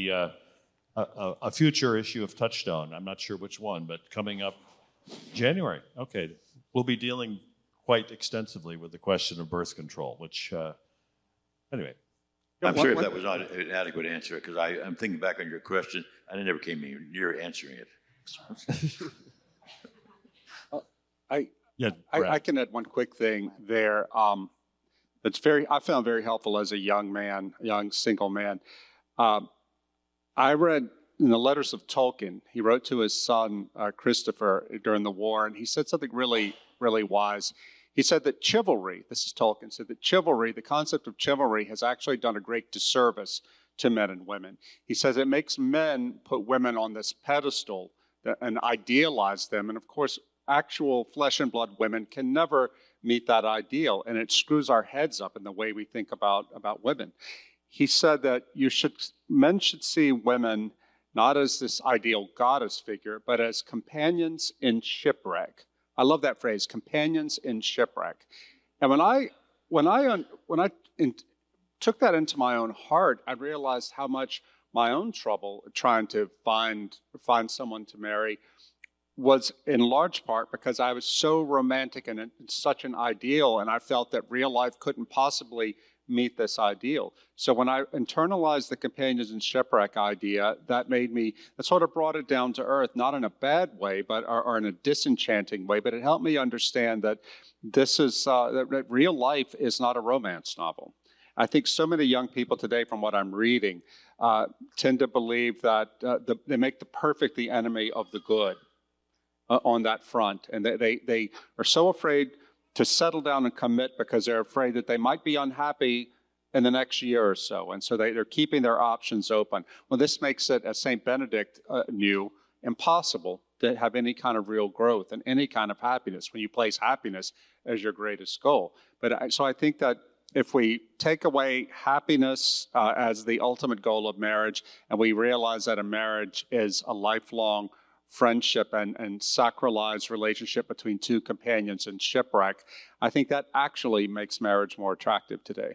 a future issue of Touchstone, I'm not sure which one, but coming up January, okay, we'll be dealing quite extensively with the question of birth control, which, anyway. I'm sure if that was not an adequate answer, because I'm thinking back on your question, and I never came near answering it. I can add one quick thing there. I found very helpful as a young man, young single man. I read in the letters of Tolkien, he wrote to his son, Christopher, during the war, and he said something really, really wise. He said that chivalry, this is Tolkien, said that chivalry, the concept of chivalry, has actually done a great disservice to men and women. He says it makes men put women on this pedestal and idealize them. And of course, actual flesh and blood women can never meet that ideal, and it screws our heads up in the way we think about women. He said that men should see women not as this ideal goddess figure, but as companions in shipwreck. I love that phrase, companions in shipwreck. And when I took that into my own heart, I realized how much my own trouble trying to find someone to marry was in large part because I was so romantic and such an ideal, and I felt that real life couldn't possibly meet this ideal. So when I internalized the companions in shipwreck idea, that sort of brought it down to earth, not in a bad way, but or in a disenchanting way, but it helped me understand that that real life is not a romance novel. I think so many young people today, from what I'm reading, tend to believe that they make the perfect the enemy of the good on that front. And they are so afraid to settle down and commit because they're afraid that they might be unhappy in the next year or so. And so they're keeping their options open. Well, this makes it, as St. Benedict knew, impossible to have any kind of real growth and any kind of happiness when you place happiness as your greatest goal. So I think that if we take away happiness as the ultimate goal of marriage, and we realize that a marriage is a lifelong friendship and sacralized relationship between two companions in shipwreck, I think that actually makes marriage more attractive today.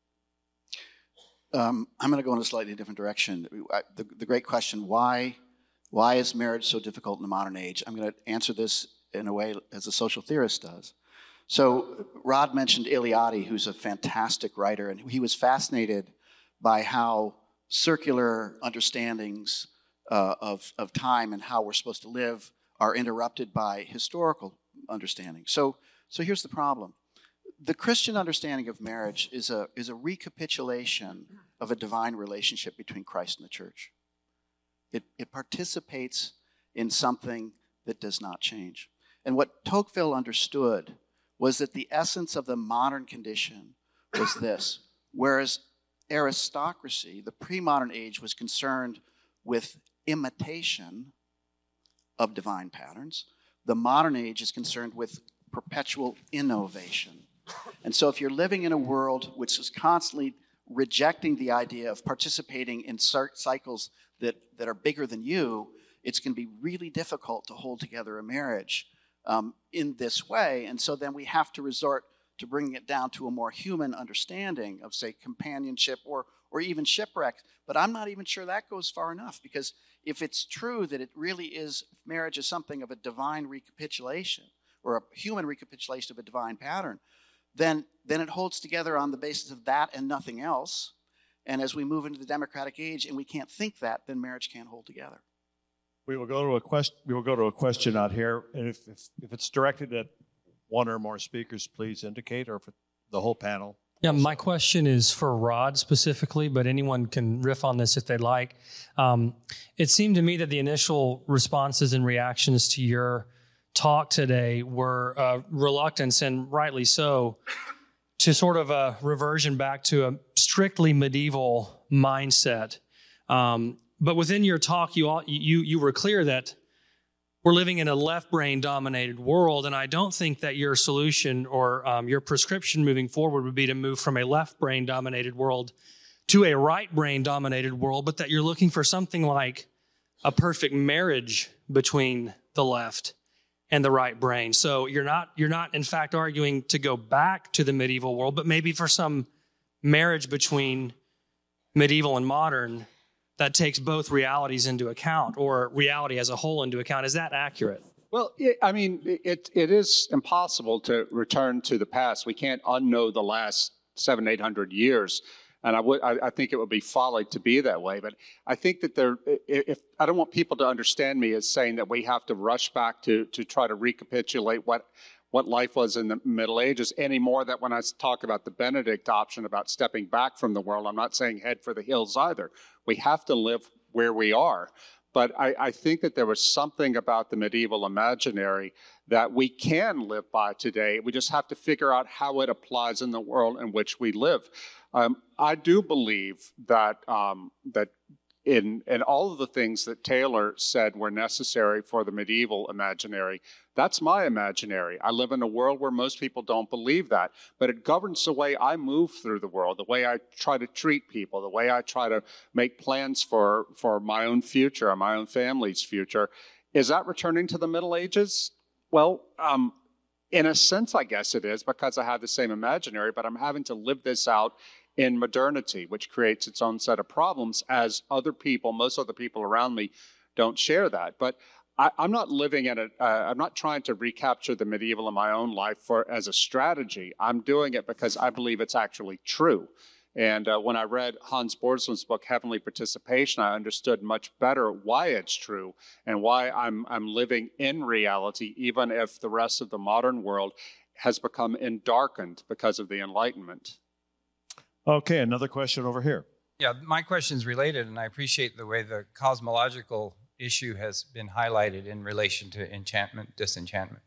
I'm going to go in a slightly different direction. The great question, why is marriage so difficult in the modern age? I'm going to answer this in a way as a social theorist does. So Rod mentioned Eliade, who's a fantastic writer, and he was fascinated by how circular understandings of time and how we're supposed to live are interrupted by historical understanding. So here's the problem. The Christian understanding of marriage is a recapitulation of a divine relationship between Christ and the church. It participates in something that does not change. And what Tocqueville understood was that the essence of the modern condition was this. Whereas aristocracy, the pre-modern age, was concerned with imitation of divine patterns, the modern age is concerned with perpetual innovation. And so if you're living in a world which is constantly rejecting the idea of participating in cycles that are bigger than you, it's going to be really difficult to hold together a marriage in this way. And so then we have to resort to bringing it down to a more human understanding of, say, companionship or even shipwreck. But I'm not even sure that goes far enough, because if it's true that it really is, marriage is something of a divine recapitulation or a human recapitulation of a divine pattern, then it holds together on the basis of that and nothing else. And as we move into the democratic age and we can't think that, then marriage can't hold together. We will go to a question out here, and if it's directed at one or more speakers, please indicate, or if the whole panel. Yeah, my question is for Rod specifically, but anyone can riff on this if they'd like. It seemed to me that the initial responses and reactions to your talk today were reluctance, and rightly so, to sort of a reversion back to a strictly medieval mindset. But within your talk, you were clear that we're living in a left brain dominated world, and I don't think that your solution or your prescription moving forward would be to move from a left brain dominated world to a right brain dominated world, but that you're looking for something like a perfect marriage between the left and the right brain. So you're not in fact arguing to go back to the medieval world, but maybe for some marriage between medieval and modern that takes both realities into account, or reality as a whole into account. Is that accurate? Well, it is impossible to return to the past. We can't unknow the last 700-800 years, and I think it would be folly to be that way. But I think that if I don't want people to understand me as saying that we have to rush back to try to recapitulate what life was in the Middle Ages, any more that when I talk about the Benedict option about stepping back from the world, I'm not saying head for the hills either. We have to live where we are. But I think that there was something about the medieval imaginary that we can live by today. We just have to figure out how it applies in the world in which we live. I do believe that that in all of the things that Taylor said were necessary for the medieval imaginary, that's my imaginary. I live in a world where most people don't believe that, but it governs the way I move through the world, the way I try to treat people, the way I try to make plans for my own future and my own family's future. Is that returning to the Middle Ages? Well, in a sense, I guess it is, because I have the same imaginary, but I'm having to live this out in modernity, which creates its own set of problems, as most other people around me don't share that. But I'm not living in it. I'm not trying to recapture the medieval in my own life as a strategy. I'm doing it because I believe it's actually true. And when I read Hans Borsland's book, Heavenly Participation, I understood much better why it's true and why I'm living in reality, even if the rest of the modern world has become darkened because of the Enlightenment. Okay, another question over here. Yeah, my question is related, and I appreciate the way the cosmological issue has been highlighted in relation to enchantment, disenchantment.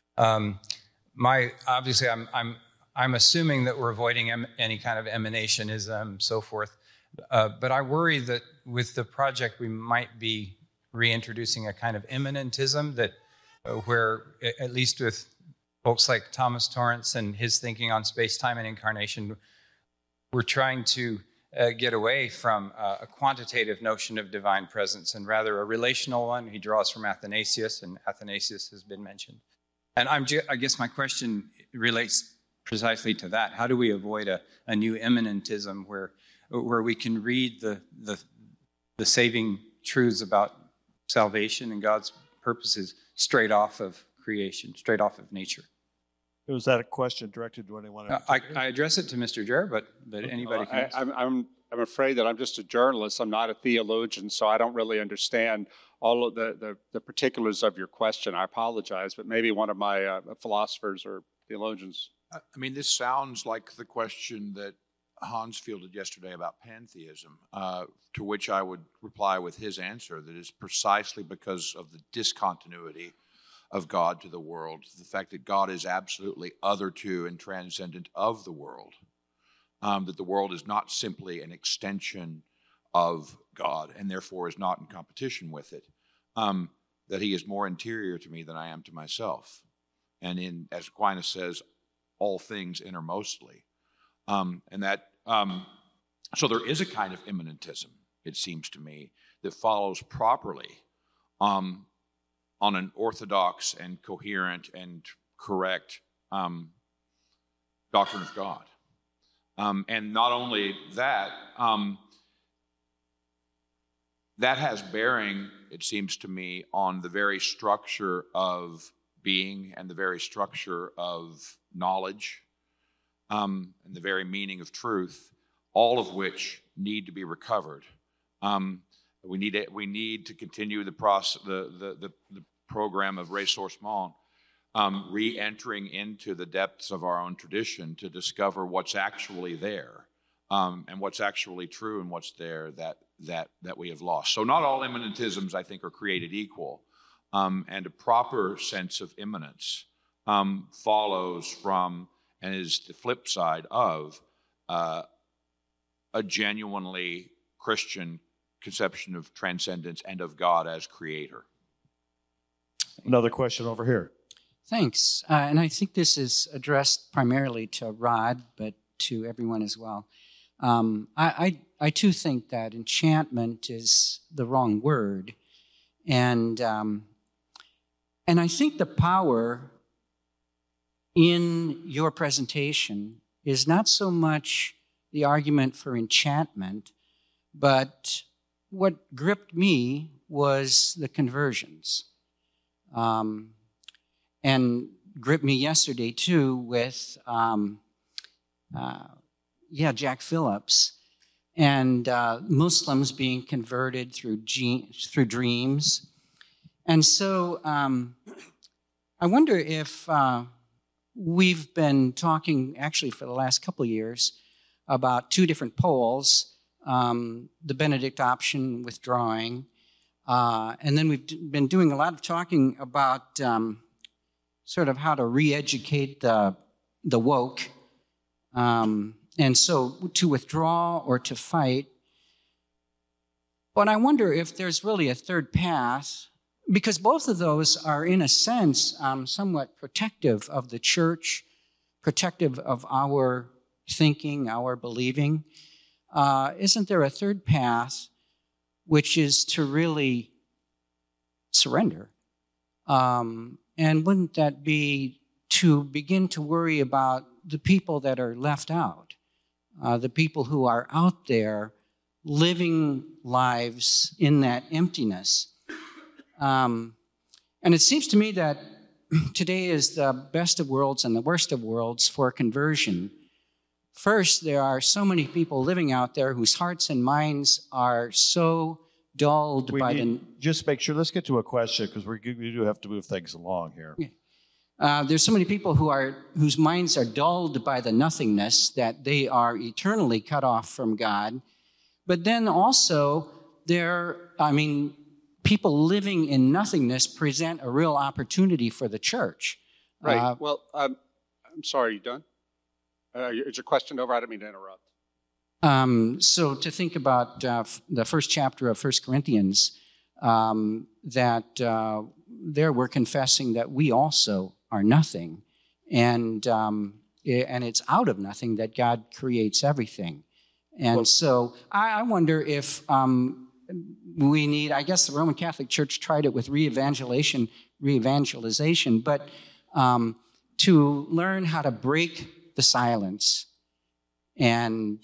Obviously, I'm assuming that we're avoiding any kind of emanationism, so forth. But I worry that with the project, we might be reintroducing a kind of immanentism that, where at least with folks like Thomas Torrance and his thinking on space, time, and incarnation, we're trying to get away from a quantitative notion of divine presence and rather a relational one. He draws from Athanasius, and Athanasius has been mentioned. And I guess my question relates precisely to that. How do we avoid a new immanentism where we can read the saving truths about salvation and God's purposes straight off of creation, straight off of nature? Was that a question directed to anyone? I address it to Mr. Jarrett, but anybody can. I'm afraid that I'm just a journalist. I'm not a theologian, so I don't really understand all of the particulars of your question. I apologize, but maybe one of my philosophers or theologians. I mean, this sounds like the question that Hans fielded yesterday about pantheism, to which I would reply with his answer, that is precisely because of the discontinuity of God to the world, the fact that God is absolutely other to and transcendent of the world, that the world is not simply an extension of God and therefore is not in competition with it, that he is more interior to me than I am to myself. And as Aquinas says, all things innermostly. So there is a kind of immanentism, it seems to me, that follows properly on an orthodox and coherent and correct doctrine of God. And not only that, that has bearing, it seems to me, on the very structure of being and the very structure of knowledge and the very meaning of truth, all of which need to be recovered. We need to continue the process, the program of ressourcement, re-entering into the depths of our own tradition to discover what's actually there, and what's actually true and what's there that we have lost. So not all immanentisms, I think, are created equal, and a proper sense of immanence follows from and is the flip side of a genuinely Christian conception of transcendence and of God as creator. Another question over here. Thanks. And I think this is addressed primarily to Rod, but to everyone as well. I too think that enchantment is the wrong word. And I think the power in your presentation is not so much the argument for enchantment, but what gripped me was the conversions. And gripped me yesterday too with, Jack Phillips and Muslims being converted through dreams. And so I wonder if we've been talking actually for the last couple of years about two different poles, the Benedict option withdrawing, And then we've been doing a lot of talking about sort of how to re-educate the woke. And so to withdraw or to fight. But I wonder if there's really a third path, because both of those are, in a sense, somewhat protective of the church, protective of our thinking, our believing. Isn't there a third path, which is to really surrender? And wouldn't that be to begin to worry about the people that are left out, the people who are out there living lives in that emptiness? And it seems to me that today is the best of worlds and the worst of worlds for conversion. First, there are so many people living out there whose hearts and minds are so dulled by the... Just make sure, let's get to a question, because we do have to move things along here. There's so many people whose minds are dulled by the nothingness that they are eternally cut off from God. But then also, people living in nothingness present a real opportunity for the church. Right. I'm sorry, you done? Is your question over? I didn't mean to interrupt. So to think about the first chapter of 1 Corinthians, that there we're confessing that we also are nothing. And it's out of nothing that God creates everything. And so I wonder if we need, I guess the Roman Catholic Church tried it with re-evangelization, but to learn how to break the silence and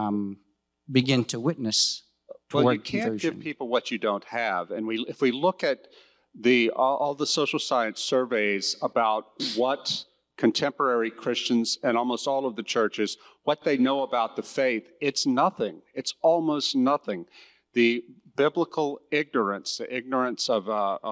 begin to witness toward Well, you can't conversion. give people what you don't have. And if we look at all the social science surveys about what contemporary Christians and almost all of the churches, what they know about the faith, it's nothing. It's almost nothing. The biblical ignorance, the ignorance of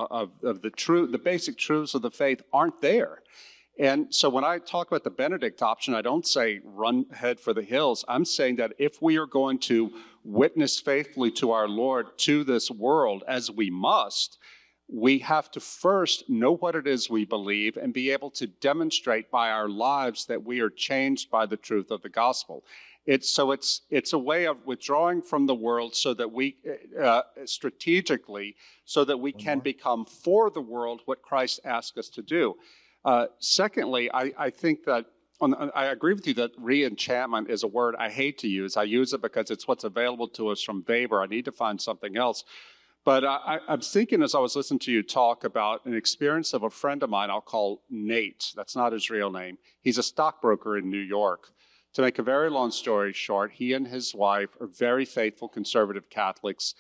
the basic truths of the faith aren't there. And so when I talk about the Benedict option, I don't say run head for the hills. I'm saying that if we are going to witness faithfully to our Lord, to this world, as we must, we have to first know what it is we believe and be able to demonstrate by our lives that we are changed by the truth of the gospel. It's a way of withdrawing from the world so that we, strategically, so that we can become for the world what Christ asked us to do. Secondly, I think that I agree with you that re-enchantment is a word I hate to use. I use it because it's what's available to us from Weber. I need to find something else. But I'm thinking as I was listening to you talk about an experience of a friend of mine I'll call Nate. That's not his real name. He's a stockbroker in New York. To make a very long story short, he and his wife are very faithful conservative Catholics,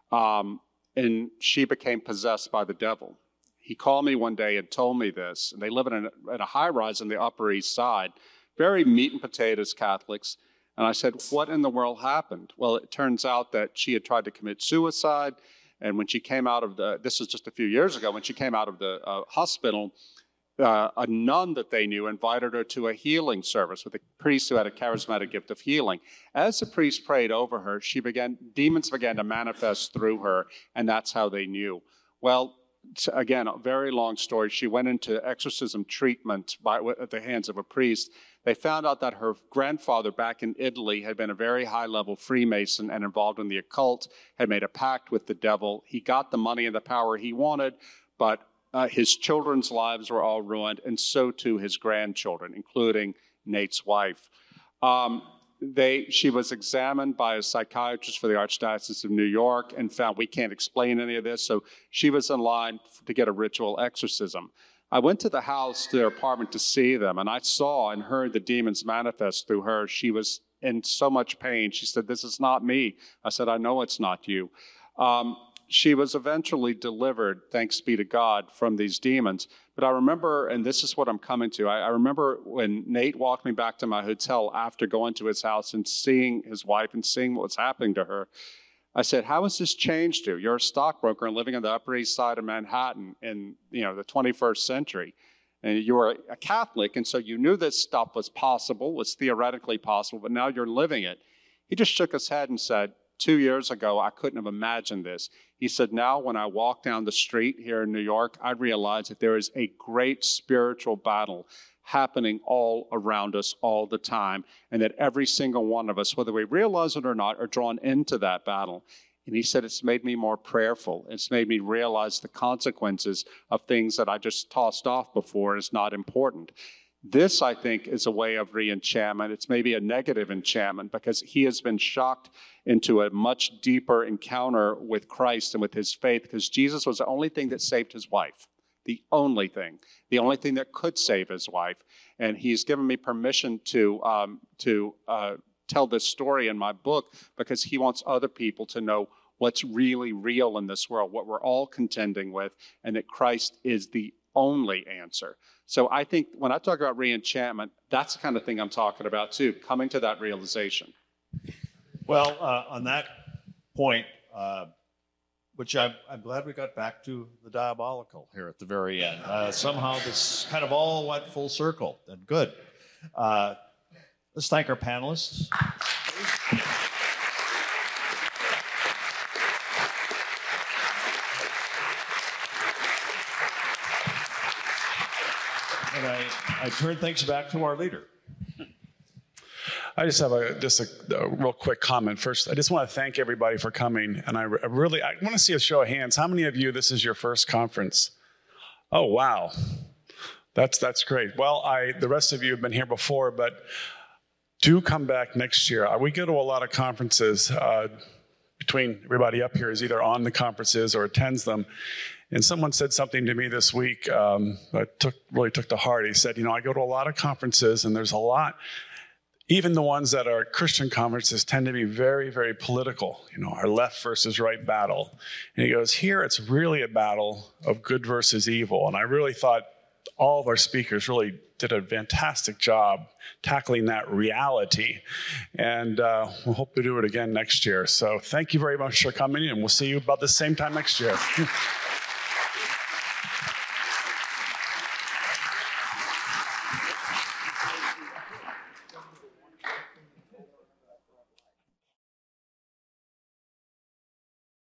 and she became possessed by the devil. He called me one day and told me this, and they live in a high-rise on the Upper East Side, very meat and potatoes Catholics. And I said, what in the world happened? Well, it turns out that she had tried to commit suicide, and when she came out of this was just a few years ago, when she came out of the hospital, a nun that they knew invited her to a healing service with a priest who had a charismatic gift of healing. As the priest prayed over her, demons began to manifest through her, and that's how they knew. Well, again, a very long story. She went into exorcism treatment at the hands of a priest. They found out that her grandfather back in Italy had been a very high-level Freemason and involved in the occult, had made a pact with the devil. He got the money and the power he wanted, but his children's lives were all ruined, and so too his grandchildren, including Nate's wife. She was examined by a psychiatrist for the Archdiocese of New York and found we can't explain any of this, so she was in line to get a ritual exorcism. I went to the house, to their apartment, to see them, and I saw and heard the demons manifest through her. She was in so much pain. She said, "This is not me." I said, "I know it's not you." She was eventually delivered, thanks be to God, from these demons. But I remember, and this is what I'm coming to, I remember when Nate walked me back to my hotel after going to his house and seeing his wife and seeing what was happening to her. I said, "How has this changed you? You're a stockbroker and living on the Upper East Side of Manhattan in the 21st century. And you were a Catholic, and so you knew this stuff was possible, was theoretically possible, but now you're living it." He just shook his head and said, 2 years ago, I couldn't have imagined this. He said, now when I walk down the street here in New York, I realize that there is a great spiritual battle happening all around us all the time, and that every single one of us, whether we realize it or not, are drawn into that battle. And he said, it's made me more prayerful. It's made me realize the consequences of things that I just tossed off before is not important. This, I think, is a way of re-enchantment. It's maybe a negative enchantment because he has been shocked into a much deeper encounter with Christ and with his faith, because Jesus was the only thing that saved his wife. The only thing that could save his wife. And he's given me permission to tell this story in my book because he wants other people to know what's really real in this world, what we're all contending with, and that Christ is the only answer. So I think when I talk about re-enchantment, that's the kind of thing I'm talking about too, coming to that realization. Well, on that point, which I'm glad we got back to the diabolical here at the very end. Somehow this kind of all went full circle, and good. Let's thank our panelists. And I turn things back to our leader. I just have a real quick comment. First, I just want to thank everybody for coming. And I want to see a show of hands. How many of you, this is your first conference? Oh, wow. That's great. Well, the rest of you have been here before, but do come back next year. We go to a lot of conferences. Between everybody up here is either on the conferences or attends them. And someone said something to me this week that really took to heart. He said, I go to a lot of conferences, and there's a lot. Even the ones that are Christian conferences tend to be very, very political, our left versus right battle. And he goes, here it's really a battle of good versus evil. And I really thought all of our speakers really did a fantastic job tackling that reality. And we'll hope to do it again next year. So thank you very much for coming, and we'll see you about the same time next year.